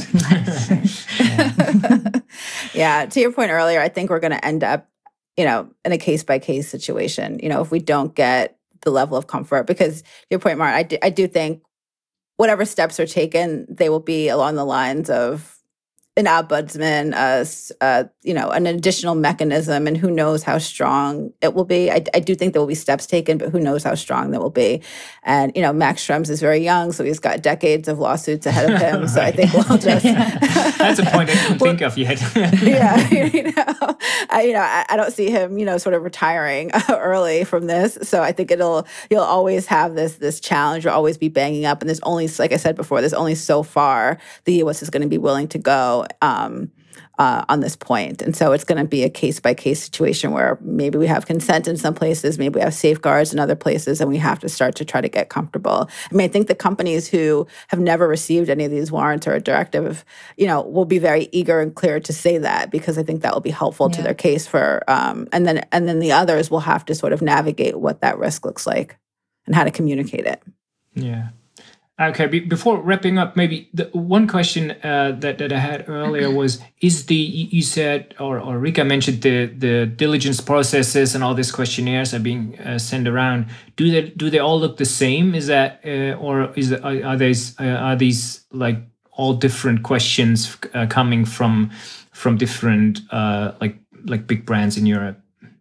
S3: Right. Yeah. To your point earlier, I think we're going to end up, you know, in a case by case situation. You know, if we don't get the level of comfort, because your point, Mart, I do, I do think whatever steps are taken, they will be along the lines of an ombudsman, uh, uh, you know, an additional mechanism, and who knows how strong it will be. I, I do think there will be steps taken, but who knows how strong that will be. And, you know, Max Schrems is very young, so he's got decades of lawsuits ahead of him. So I think we'll just...
S1: That's a point I didn't think of yet.
S3: Yeah, you know, I, you know, I, I don't see him, you know, sort of retiring early from this. So I think it'll, you'll always have this, this challenge. You'll always be banging up. And there's only, like I said before, there's only so far the U S is going to be willing to go Um, uh, on this point. And so it's going to be a case-by-case situation where maybe we have consent in some places, maybe we have safeguards in other places, and we have to start to try to get comfortable. I mean, I think the companies who have never received any of these warrants or a directive, you know, will be very eager and clear to say that, because I think that will be helpful yeah. to their case for, um, and then and then the others will have to sort of navigate what that risk looks like and how to communicate it.
S1: Yeah. Okay, be- before wrapping up, maybe the one question uh, that, that I had earlier was, is the, you said, or, or Rika mentioned the, the diligence processes and all these questionnaires are being uh, sent around. Do they do they all look the same? Is that, uh, or is it, are, are these, uh, are these like all different questions uh, coming from from different uh, like like big brands in Europe?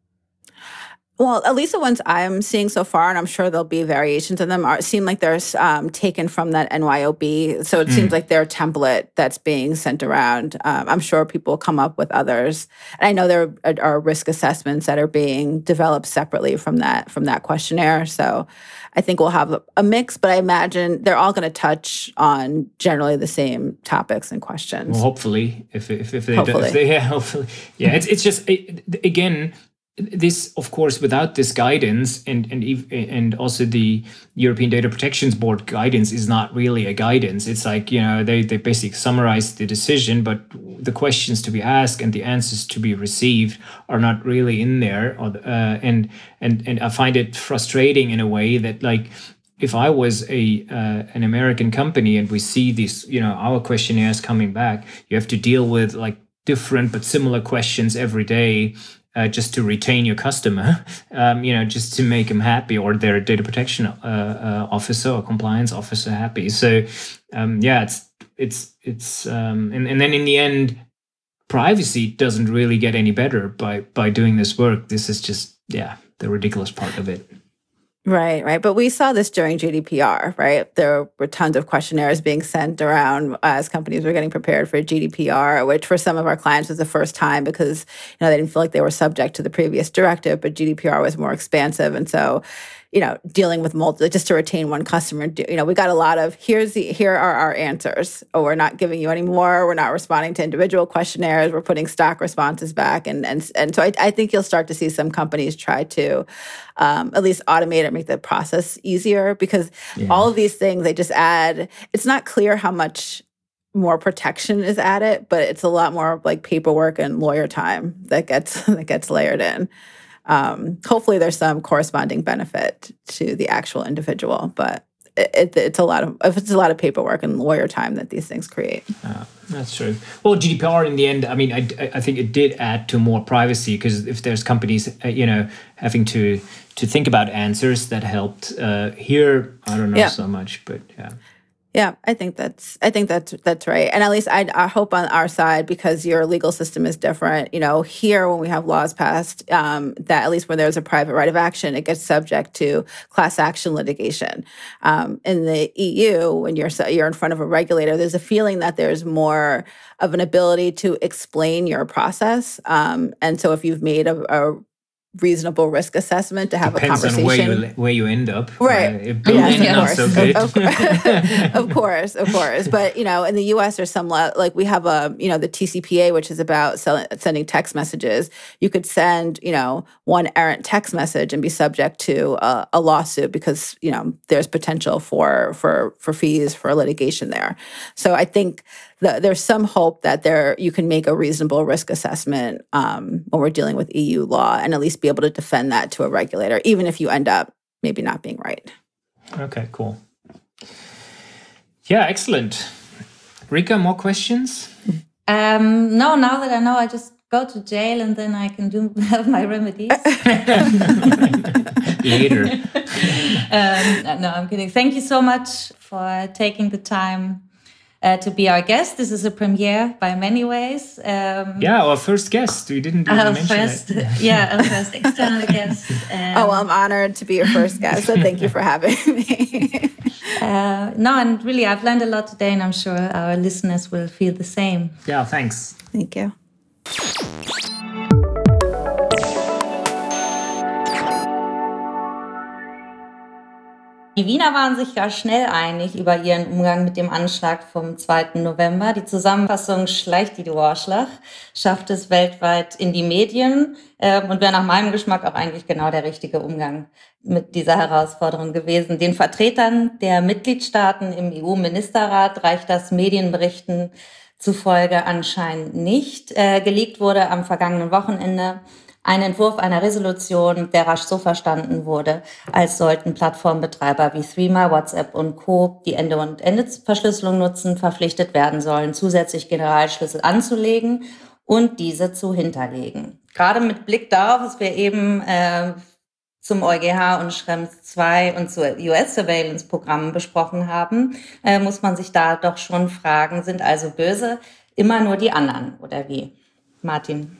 S3: Well, at least the ones I'm seeing so far, and I'm sure there'll be variations of them, are seem like they're um, taken from that N Y O B. So it mm. seems like their template that's being sent around. Um, I'm sure people will come up with others. And I know there are, are risk assessments that are being developed separately from that from that questionnaire. So I think we'll have a, a mix, but I imagine they're all going to touch on generally the same topics and questions.
S1: Well, hopefully, if if, if they
S3: hopefully.
S1: do, if they, yeah, hopefully, yeah. It's it's just it, again. This, of course, without this guidance and and and also the European Data Protection Board guidance is not really a guidance. It's like, you know, they, they basically summarize the decision, but the questions to be asked and the answers to be received are not really in there. Or, uh, and and and I find it frustrating in a way that, like, if I was a uh, an American company and we see these, you know, our questionnaires coming back, you have to deal with like different but similar questions every day. Uh, just to retain your customer, um, you know, just to make them happy, or their data protection uh, uh, officer or compliance officer happy. So, um, yeah, it's it's it's, um, and and then in the end, privacy doesn't really get any better by by doing this work. This is just yeah, the ridiculous part of it.
S3: Right, right. But we saw this during G D P R, right? There were tons of questionnaires being sent around as companies were getting prepared for G D P R, which for some of our clients was the first time because, you know, they didn't feel like they were subject to the previous directive, but G D P R was more expansive. And so, you know, dealing with multiple, just to retain one customer, you know, we got a lot of, here's the, here are our answers. Oh, we're not giving you any more. We're not responding to individual questionnaires. We're putting stock responses back. And and and so I, I think you'll start to see some companies try to um, at least automate or make the process easier, because yeah. all of these things, they just add, it's not clear how much more protection is added, but it's a lot more like paperwork and lawyer time that gets that gets layered in. Um, hopefully there's some corresponding benefit to the actual individual, but it, it, it's a lot of it's a lot of paperwork and lawyer time that these things create.
S1: Uh, that's true. Well, G D P R in the end, I mean, I, I think it did add to more privacy, because if there's companies, uh, you know, having to to think about answers, that helped. Uh, here, I don't know yeah. so much, but yeah.
S3: Yeah, I think that's I think that's that's right. And at least I, I hope on our side, because your legal system is different. You know, here when we have laws passed, um, that at least when there's a private right of action, it gets subject to class action litigation. Um, in the E U, when you're you're in front of a regulator, there's a feeling that there's more of an ability to explain your process. Um, and so if you've made a, a reasonable risk assessment to have
S1: Depends
S3: a conversation.
S1: on where you, where you end up.
S3: Right.
S1: Uh, Berlin,
S3: yes,
S1: not so good.
S3: Of, of course, of course. But, you know, in the U S there's some, like we have a, you know, the T C P A, which is about sell- sending text messages. You could send, you know, one errant text message and be subject to a, a lawsuit because, you know, there's potential for, for, for fees, for litigation there. So I think the, there's some hope that there you can make a reasonable risk assessment um, when we're dealing with E U law and at least be able to defend that to a regulator, even if you end up maybe not being right.
S1: Okay, cool. Yeah, excellent. Rika, more questions?
S2: Um, no, now that I know, I just go to jail and then I can do have my remedies.
S1: Later.
S2: um, no, I'm kidding. Thank you so much for taking the time Uh, to be our guest. This is a premiere by many ways. Um,
S1: yeah, our first guest. We didn't even
S2: our
S1: mention
S2: first,
S1: it.
S2: Yeah, our first external guest. Um,
S3: oh, well, I'm honored to be your first guest, so thank you for having me.
S2: uh, no, and really, I've learned a lot today, and I'm sure our listeners will feel the same.
S1: Yeah, thanks.
S3: Thank you.
S2: Die Wiener waren sich ja schnell einig über ihren Umgang mit dem Anschlag vom zweiten November. Die Zusammenfassung Schleicht die Warschlag schafft es weltweit in die Medien äh, und wäre nach meinem Geschmack auch eigentlich genau der richtige Umgang mit dieser Herausforderung gewesen. Den Vertretern der Mitgliedstaaten im E U-Ministerrat reicht das Medienberichten zufolge anscheinend nicht. Äh, geleakt wurde am vergangenen Wochenende ein Entwurf einer Resolution, der rasch so verstanden wurde, als sollten Plattformbetreiber wie Threema, WhatsApp und Co., die Ende- und Ende-Verschlüsselung nutzen, verpflichtet werden sollen, zusätzlich Generalschlüssel anzulegen und diese zu hinterlegen. Gerade mit Blick darauf, dass wir eben äh, zum EuGH und Schrems zwei und zu U S-Surveillance-Programmen besprochen haben, äh, muss man sich da doch schon fragen, sind also böse immer nur die anderen oder wie? Martin?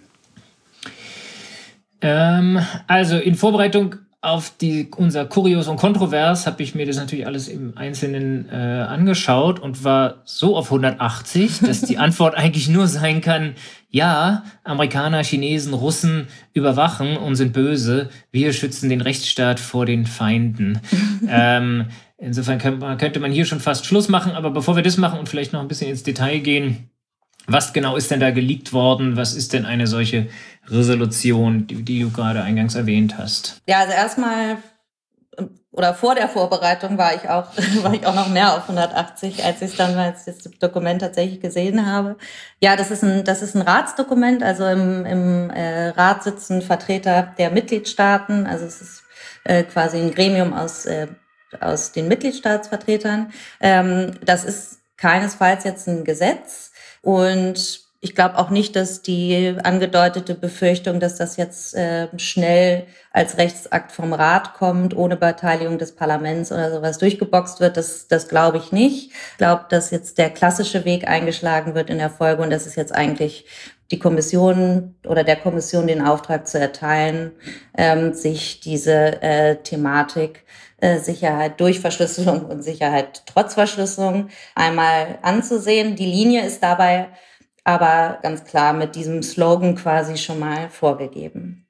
S1: Ähm, also in Vorbereitung auf die, unser Kurios und Kontrovers habe ich mir das natürlich alles im Einzelnen äh, angeschaut und war so auf hundertachtzig, dass die Antwort eigentlich nur sein kann, ja, Amerikaner, Chinesen, Russen überwachen und sind böse. Wir schützen den Rechtsstaat vor den Feinden. ähm, insofern könnte man, könnte man hier schon fast Schluss machen. Aber bevor wir das machen und vielleicht noch ein bisschen ins Detail gehen, was genau ist denn da geleakt worden? Was ist denn eine solche Resolution, die, die du gerade eingangs erwähnt hast?
S2: Ja, also erstmal oder vor der Vorbereitung war ich auch war ich auch noch mehr auf hundertachtzig, als ich dann als ich das Dokument tatsächlich gesehen habe. Ja, das ist ein das ist ein Ratsdokument, also im, im äh, Rat sitzen Vertreter der Mitgliedstaaten, also es ist äh, quasi ein Gremium aus äh, aus den Mitgliedstaatsvertretern. Ähm, das ist keinesfalls jetzt ein Gesetz. Und ich glaube auch nicht, dass die angedeutete Befürchtung, dass das jetzt äh, schnell als Rechtsakt vom Rat kommt, ohne Beteiligung des Parlaments oder sowas durchgeboxt wird, das, das glaube ich nicht. Ich glaube, dass jetzt der klassische Weg eingeschlagen wird in der Folge und das ist jetzt eigentlich die Kommission oder der Kommission den Auftrag zu erteilen, ähm, sich diese äh, Thematik Sicherheit durch Verschlüsselung und Sicherheit trotz Verschlüsselung einmal anzusehen. Die Linie ist dabei aber ganz klar mit diesem Slogan quasi schon mal vorgegeben.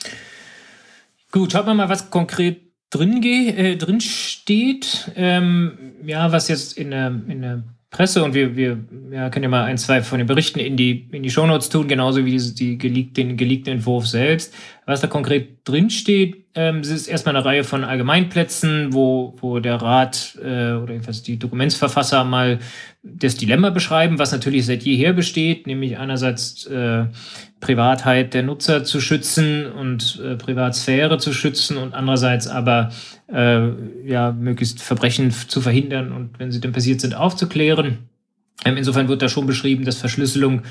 S1: Gut, schaut mal mal, was konkret drin, ge- äh, drin steht. Ähm, ja, was jetzt in der, in der Presse und wir, wir ja, können ja mal ein, zwei von den Berichten in die, in die Shownotes tun, genauso wie die, die geleakt, den geleakten Entwurf selbst. Was da konkret drin steht, ähm, es ist erstmal eine Reihe von Allgemeinplätzen, wo, wo der Rat äh, oder jedenfalls die Dokumentsverfasser mal das Dilemma beschreiben, was natürlich seit jeher besteht, nämlich einerseits äh, Privatheit der Nutzer zu schützen und äh, Privatsphäre zu schützen und andererseits aber äh, ja möglichst Verbrechen zu verhindern und wenn sie dann passiert sind, aufzuklären. Ähm, insofern wird da schon beschrieben, dass Verschlüsselung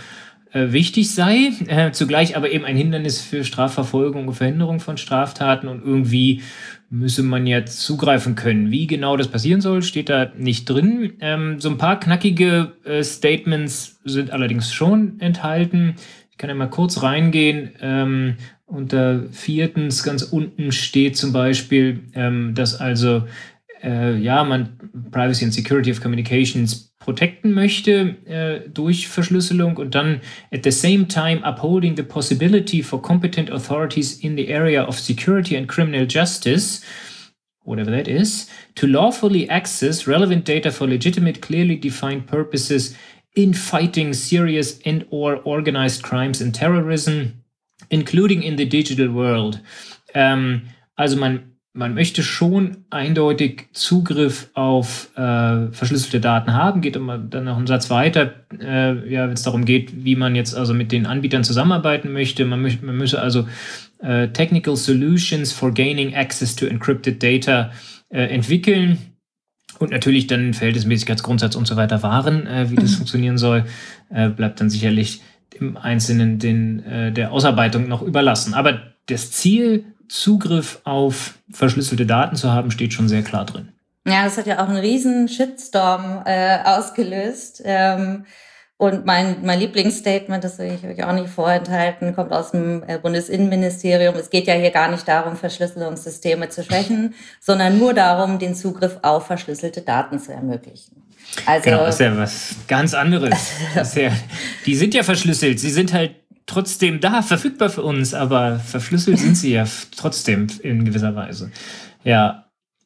S1: äh, wichtig sei, äh, zugleich aber eben ein Hindernis für Strafverfolgung und Verhinderung von Straftaten und irgendwie müsse man ja zugreifen können. Wie genau das passieren soll, steht da nicht drin. Ähm, so ein paar knackige äh, Statements sind allerdings schon enthalten. Ich kann ja mal kurz reingehen. Ähm, unter viertens ganz unten steht zum Beispiel, ähm, dass also äh, ja man Privacy and Security of Communications protecten möchte äh, durch Verschlüsselung und dann at the same time upholding the possibility for competent authorities in the area of security and criminal justice, whatever that is, to lawfully access relevant data for legitimate, clearly defined purposes in fighting serious and or organized crimes and terrorism, including in the digital world. Ähm, also man Man möchte schon eindeutig Zugriff auf äh, verschlüsselte Daten haben. Geht immer dann noch einen Satz weiter, äh, ja, wenn es darum geht, wie man jetzt also mit den Anbietern zusammenarbeiten möchte. Man, möchte, man müsse also äh, Technical Solutions for Gaining Access to Encrypted Data äh, entwickeln und natürlich dann Verhältnismäßigkeitsgrundsatz und so weiter wahren, äh, wie das mhm. funktionieren soll, äh, bleibt dann sicherlich im Einzelnen den, äh, der Ausarbeitung noch überlassen. Aber das Ziel, Zugriff auf verschlüsselte Daten zu haben, steht schon sehr klar drin.
S2: Ja, das hat ja auch einen riesen Shitstorm äh, ausgelöst. Ähm, und mein, mein Lieblingsstatement, das will ich euch auch nicht vorenthalten, kommt aus dem äh, Bundesinnenministerium. Es geht ja hier gar nicht darum, Verschlüsselungssysteme zu schwächen, sondern nur darum, den Zugriff auf verschlüsselte Daten zu ermöglichen. Also,
S1: genau, das ist ja was ganz anderes. Das ist ja, die sind ja verschlüsselt, sie sind halt trotzdem da, verfügbar für uns, aber verschlüsselt sind sie ja trotzdem in gewisser Weise. Ja.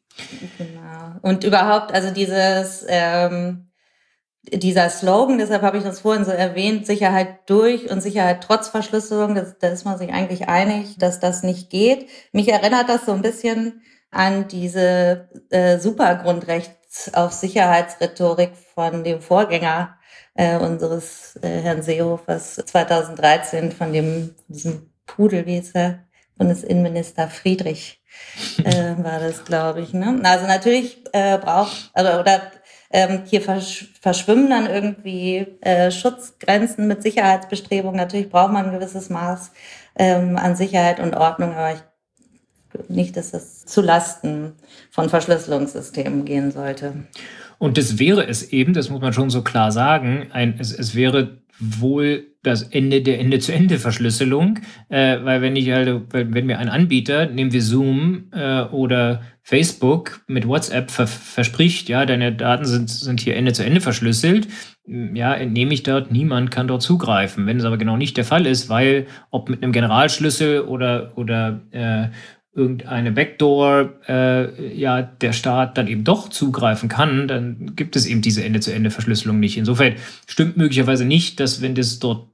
S2: Genau. Und überhaupt, also dieses, ähm, dieser Slogan, deshalb habe ich das vorhin so erwähnt, Sicherheit durch und Sicherheit trotz Verschlüsselung, das, da ist man sich eigentlich einig, dass das nicht geht. Mich erinnert das so ein bisschen an diese äh, Supergrundrechts- auf Sicherheitsrhetorik von dem Vorgänger Äh, unseres äh, Herrn Seehofers zweitausenddreizehn von dem diesem Pudel, wie ist er, Bundesinnenminister Friedrich äh, war das, glaube ich. Ne? Also natürlich äh, braucht oder, oder ähm, hier versch- verschwimmen dann irgendwie äh, Schutzgrenzen mit Sicherheitsbestrebungen. Natürlich braucht man ein gewisses Maß ähm, an Sicherheit und Ordnung, aber ich glaube nicht, dass das zu Lasten von Verschlüsselungssystemen gehen sollte.
S1: Und das wäre es eben, das muss man schon so klar sagen, ein, es, es wäre wohl das Ende der Ende-zu-Ende-Verschlüsselung, äh, weil wenn ich halt, wenn mir ein Anbieter, nehmen wir Zoom äh, oder Facebook mit WhatsApp ver- verspricht, ja, deine Daten sind, sind hier Ende-zu-Ende verschlüsselt, ja, entnehme ich dort, niemand kann dort zugreifen. Wenn es aber genau nicht der Fall ist, weil ob mit einem Generalschlüssel oder, oder äh, irgendeine Backdoor, äh, ja, der Staat dann eben doch zugreifen kann, dann gibt es eben diese Ende-zu-Ende-Verschlüsselung nicht. Insofern stimmt möglicherweise nicht, dass wenn das dort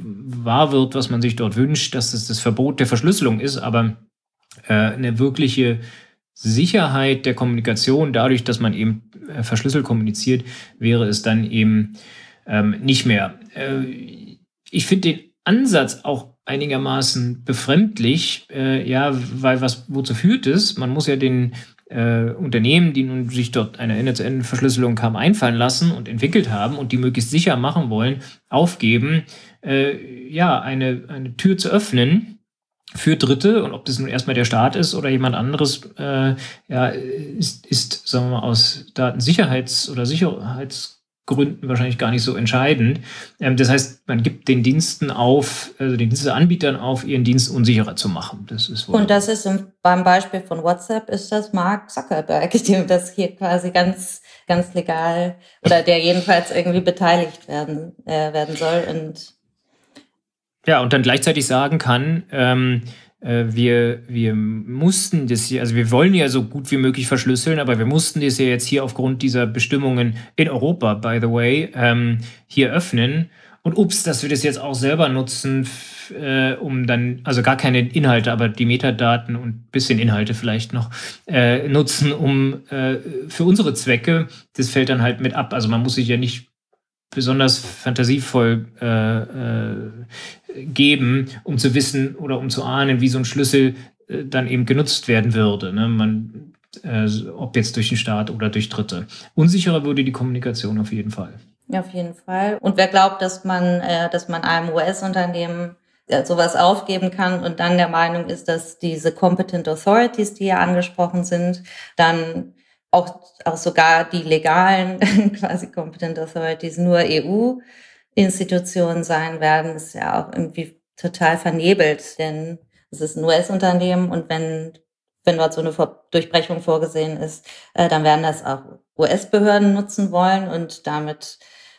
S1: wahr wird, was man sich dort wünscht, dass es das Verbot der Verschlüsselung ist, aber äh, eine wirkliche Sicherheit der Kommunikation, dadurch, dass man eben äh, verschlüsselt kommuniziert, wäre es dann eben ähm, nicht mehr. Äh, ich finde den Ansatz auch einigermaßen befremdlich, äh, ja, weil was, wozu führt es? Man muss ja den äh, Unternehmen, die nun sich dort eine Ende-zu-Ende-Verschlüsselung haben einfallen lassen und entwickelt haben und die möglichst sicher machen wollen, aufgeben, äh, ja, eine, eine Tür zu öffnen für Dritte, und ob das nun erstmal der Staat ist oder jemand anderes, äh, ja, ist, ist, sagen wir mal, aus Datensicherheits- oder Sicherheitsgründen wahrscheinlich gar nicht so entscheidend. Ähm, das heißt, man gibt den Diensten auf, also den Diensteanbietern auf, ihren Dienst unsicherer zu machen. Das ist wohl
S2: Und das ist im, beim Beispiel von WhatsApp ist das Mark Zuckerberg, dem das hier quasi ganz, ganz legal oder der jedenfalls irgendwie beteiligt werden, äh, werden soll. Und
S1: ja, und dann gleichzeitig sagen kann, ähm, äh, wir, wir mussten das hier, also wir wollen ja so gut wie möglich verschlüsseln, aber wir mussten das ja jetzt hier aufgrund dieser Bestimmungen in Europa, by the way, ähm, hier öffnen. Und ups, dass wir das jetzt auch selber nutzen, f- äh, um dann, also gar keine Inhalte, aber die Metadaten und ein bisschen Inhalte vielleicht noch äh, nutzen, um äh, für unsere Zwecke, das fällt dann halt mit ab. Also man muss sich ja nicht besonders fantasievoll äh, äh, geben, um zu wissen oder um zu ahnen, wie so ein Schlüssel äh, dann eben genutzt werden würde. Ne? Man, äh, ob jetzt durch den Staat oder durch Dritte. Unsicherer würde die Kommunikation auf jeden Fall.
S2: Auf jeden Fall. Und wer glaubt, dass man, äh, dass man einem U S-Unternehmen äh, sowas aufgeben kann und dann der Meinung ist, dass diese Competent Authorities, die ja angesprochen sind, dann auch, auch sogar die legalen quasi Competent Authorities nur E U-Institutionen sein werden, ist ja auch irgendwie total vernebelt, denn es ist ein U S-Unternehmen und wenn, wenn dort so eine Vor- Durchbrechung vorgesehen ist, äh, dann werden das auch U S-Behörden nutzen wollen und damit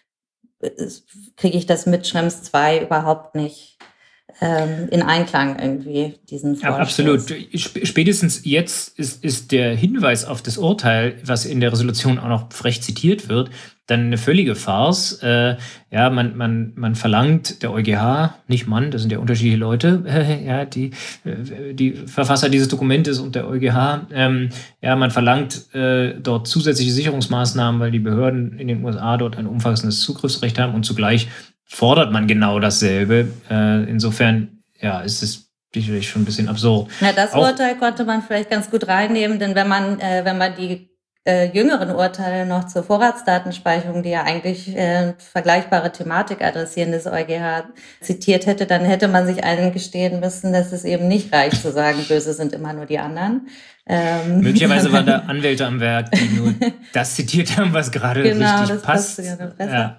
S2: kriege ich das mit Schrems zwei überhaupt nicht ähm, in Einklang irgendwie, diesen Vorstoß.
S1: Absolut. Spätestens jetzt ist, ist der Hinweis auf das Urteil, was in der Resolution auch noch frech zitiert wird, dann eine völlige Farce. Äh, ja, man, man, man verlangt, der EuGH, nicht man, das sind ja unterschiedliche Leute, äh, ja, die, äh, die Verfasser dieses Dokumentes und der EuGH, ähm, ja, man verlangt äh, dort zusätzliche Sicherungsmaßnahmen, weil die Behörden in den U S A dort ein umfassendes Zugriffsrecht haben und zugleich fordert man genau dasselbe. Äh, insofern, ja, ist es sicherlich schon ein bisschen absurd.
S2: Ja, das
S1: Auch,
S2: Urteil konnte man vielleicht ganz gut reinnehmen, denn wenn man, äh, wenn man die äh, jüngeren Urteile noch zur Vorratsdatenspeicherung, die ja eigentlich äh, vergleichbare Thematik adressieren, des EuGH zitiert hätte, dann hätte man sich eingestehen müssen, dass es eben nicht reicht zu sagen, böse sind immer nur die anderen.
S1: Ähm, Möglicherweise waren da Anwälte am Werk, die nur das zitiert haben, was gerade
S2: genau,
S1: richtig
S2: das
S1: passt.
S2: passt sogar noch besser.
S1: Ja.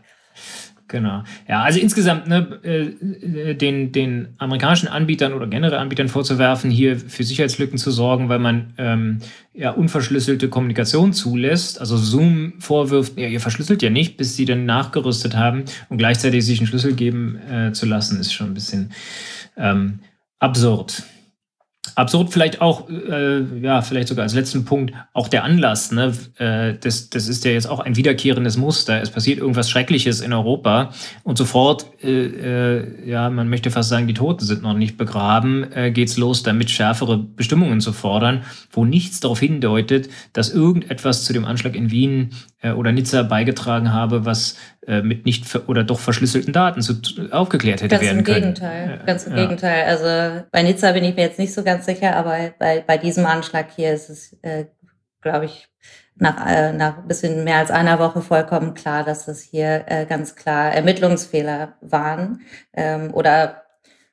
S1: Genau. Ja, also insgesamt ne, äh, den, den amerikanischen Anbietern oder generell Anbietern vorzuwerfen, hier für Sicherheitslücken zu sorgen, weil man ähm, ja unverschlüsselte Kommunikation zulässt. Also Zoom vorwirft, ja, ihr verschlüsselt ja nicht, bis sie dann nachgerüstet haben und gleichzeitig sich einen Schlüssel geben äh, zu lassen, ist schon ein bisschen ähm, absurd. Absurd vielleicht auch, äh, ja, vielleicht sogar als letzten Punkt, auch der Anlass, ne? Äh, das, das ist ja jetzt auch ein wiederkehrendes Muster. Es passiert irgendwas Schreckliches in Europa und sofort, äh, äh, ja, man möchte fast sagen, die Toten sind noch nicht begraben, äh, geht's los, damit schärfere Bestimmungen zu fordern, wo nichts darauf hindeutet, dass irgendetwas zu dem Anschlag in Wien äh, oder Nizza beigetragen habe, was äh, mit nicht ver- oder doch verschlüsselten Daten zu, aufgeklärt hätte
S2: ganz
S1: werden können.
S2: Ganz im Gegenteil, ganz im
S1: ja.
S2: Gegenteil. Also bei Nizza bin ich mir jetzt nicht so ganz sicher, aber bei, bei diesem Anschlag hier ist es, äh, glaube ich, nach, äh, nach ein bisschen mehr als einer Woche vollkommen klar, dass das hier äh, ganz klar Ermittlungsfehler waren ähm, oder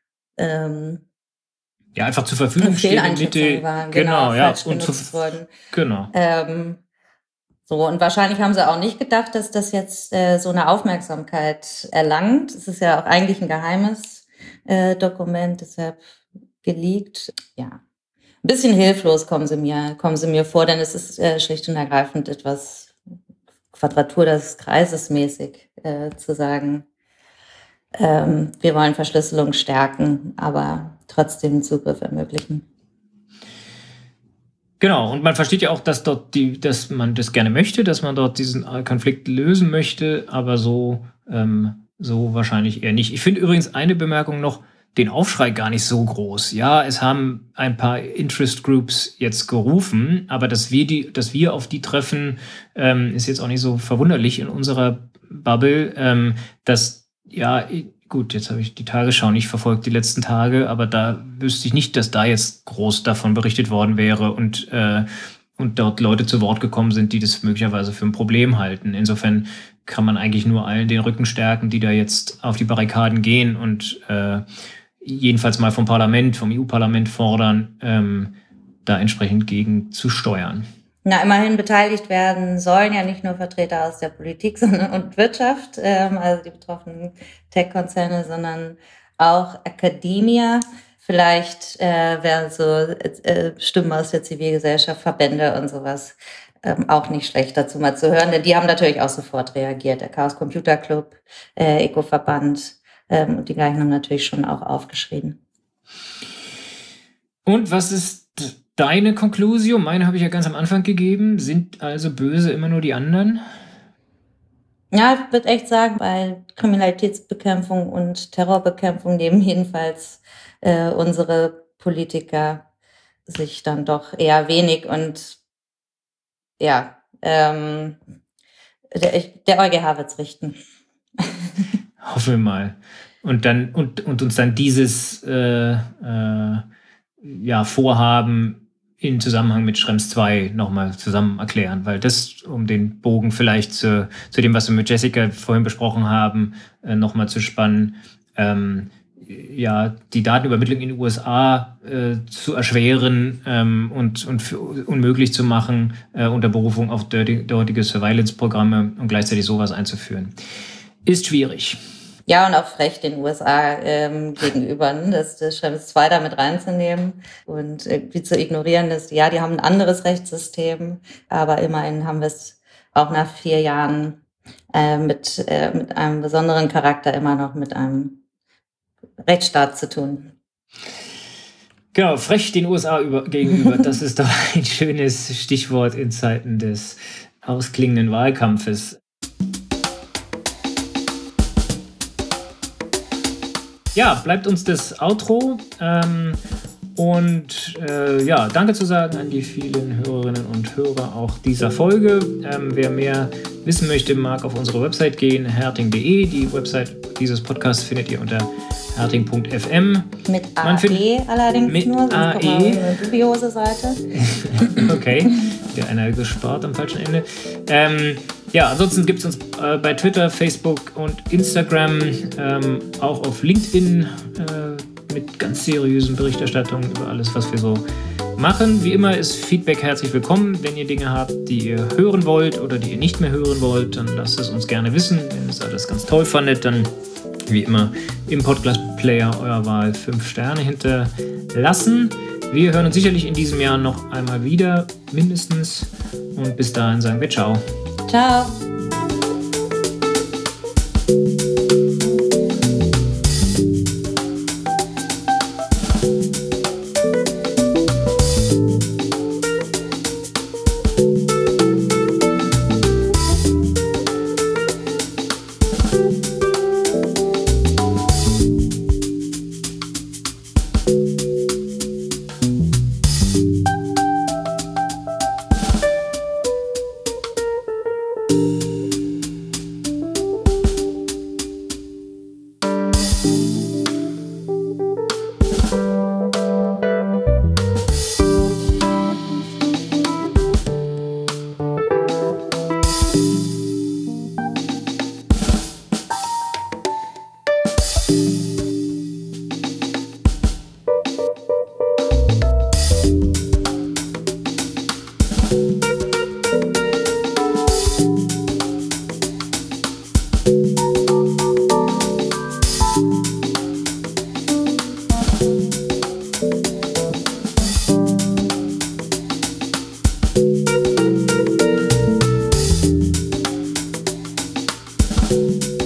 S2: ähm,
S1: ja, einfach zur Verfügung stehen Mitte,
S2: waren,
S1: genau,
S2: genau,
S1: ja,
S2: falsch
S1: und
S2: genutzt
S1: zu,
S2: wurden.
S1: Genau.
S2: Ähm, so, und wahrscheinlich haben sie auch nicht gedacht, dass das jetzt äh, so eine Aufmerksamkeit erlangt. Es ist ja auch eigentlich ein geheimes äh, Dokument, deshalb geleakt. Ja, ein bisschen hilflos kommen sie mir, kommen sie mir vor, denn es ist äh, schlicht und ergreifend etwas Quadratur des Kreises mäßig äh, zu sagen, ähm, wir wollen Verschlüsselung stärken, aber trotzdem Zugriff ermöglichen.
S1: Genau, und man versteht ja auch, dass dort die, dass man das gerne möchte, dass man dort diesen Konflikt lösen möchte, aber so, ähm, so wahrscheinlich eher nicht. Ich finde übrigens eine Bemerkung noch, den Aufschrei gar nicht so groß. Ja, es haben ein paar Interest Groups jetzt gerufen, aber dass wir die, dass wir auf die treffen, ähm, ist jetzt auch nicht so verwunderlich in unserer Bubble, ähm, dass, ja, gut, jetzt habe ich die Tagesschau nicht verfolgt die letzten Tage, aber da wüsste ich nicht, dass da jetzt groß davon berichtet worden wäre und, äh, und dort Leute zu Wort gekommen sind, die das möglicherweise für ein Problem halten. Insofern kann man eigentlich nur allen den Rücken stärken, die da jetzt auf die Barrikaden gehen und äh, jedenfalls mal vom Parlament, vom E U-Parlament fordern, ähm, da entsprechend gegen zu steuern.
S2: Na, immerhin beteiligt werden sollen ja nicht nur Vertreter aus der Politik sondern und Wirtschaft, ähm, also die betroffenen Tech-Konzerne, sondern auch Academia. Vielleicht äh, wären so äh, Stimmen aus der Zivilgesellschaft, Verbände und sowas ähm, auch nicht schlecht dazu mal zu hören, denn die haben natürlich auch sofort reagiert. Der Chaos Computer Club, äh, Eco-Verband ähm, und die gleichen haben natürlich schon auch aufgeschrieben.
S1: Und was ist deine Konklusion? Meine habe ich ja ganz am Anfang gegeben. Sind also böse immer nur die anderen?
S2: Ja, ich würde echt sagen, bei Kriminalitätsbekämpfung und Terrorbekämpfung nehmen jedenfalls äh, unsere Politiker sich dann doch eher wenig und ja, ähm, der, der EuGH wird's richten.
S1: Hoffen wir mal. Und dann und, und uns dann dieses äh, äh, ja, Vorhaben in Zusammenhang mit Schrems zwei nochmal zusammen erklären, weil das, um den Bogen vielleicht zu, zu dem, was wir mit Jessica vorhin besprochen haben, äh, nochmal zu spannen, ähm, ja, die Datenübermittlung in den U S A äh, zu erschweren ähm, und, und für, unmöglich zu machen, äh, unter Berufung auf dortige Surveillance-Programme und gleichzeitig sowas einzuführen. Ist schwierig.
S2: Ja, und auch frech den U S A ähm, gegenüber, ne? das, das Schrems zwei da mit reinzunehmen und irgendwie zu ignorieren, dass, ja, die haben ein anderes Rechtssystem, aber immerhin haben wir es auch nach vier Jahren äh, mit, äh, mit einem besonderen Charakter immer noch mit einem Rechtsstaat zu tun.
S1: Genau, frech den U S A über, gegenüber, das ist doch ein schönes Stichwort in Zeiten des ausklingenden Wahlkampfes. Ja, bleibt uns das Outro ähm, und äh, ja, danke zu sagen an die vielen Hörerinnen und Hörer auch dieser Folge. Ähm, wer mehr wissen möchte, mag auf unsere Website gehen, herting punkt de. Die Website dieses Podcasts findet ihr unter herting punkt f m.
S2: Mit A E allerdings
S1: mit
S2: nur, sonst
S1: A E.
S2: kommt mal eine dubiose Seite.
S1: Okay, der einer gespart am falschen Ende. Ähm, ja, ansonsten gibt es uns äh, bei Twitter, Facebook und Instagram, ähm, auch auf LinkedIn äh, mit ganz seriösen Berichterstattungen über alles, was wir so machen. Wie immer ist Feedback herzlich willkommen. Wenn ihr Dinge habt, die ihr hören wollt oder die ihr nicht mehr hören wollt, dann lasst es uns gerne wissen. Wenn ihr alles ganz toll fandet, dann wie immer im Podcast-Player eurer Wahl fünf Sterne hinterlassen. Wir hören uns sicherlich in diesem Jahr noch einmal wieder, mindestens. Und bis dahin sagen wir ciao.
S2: Ciao. Thank you.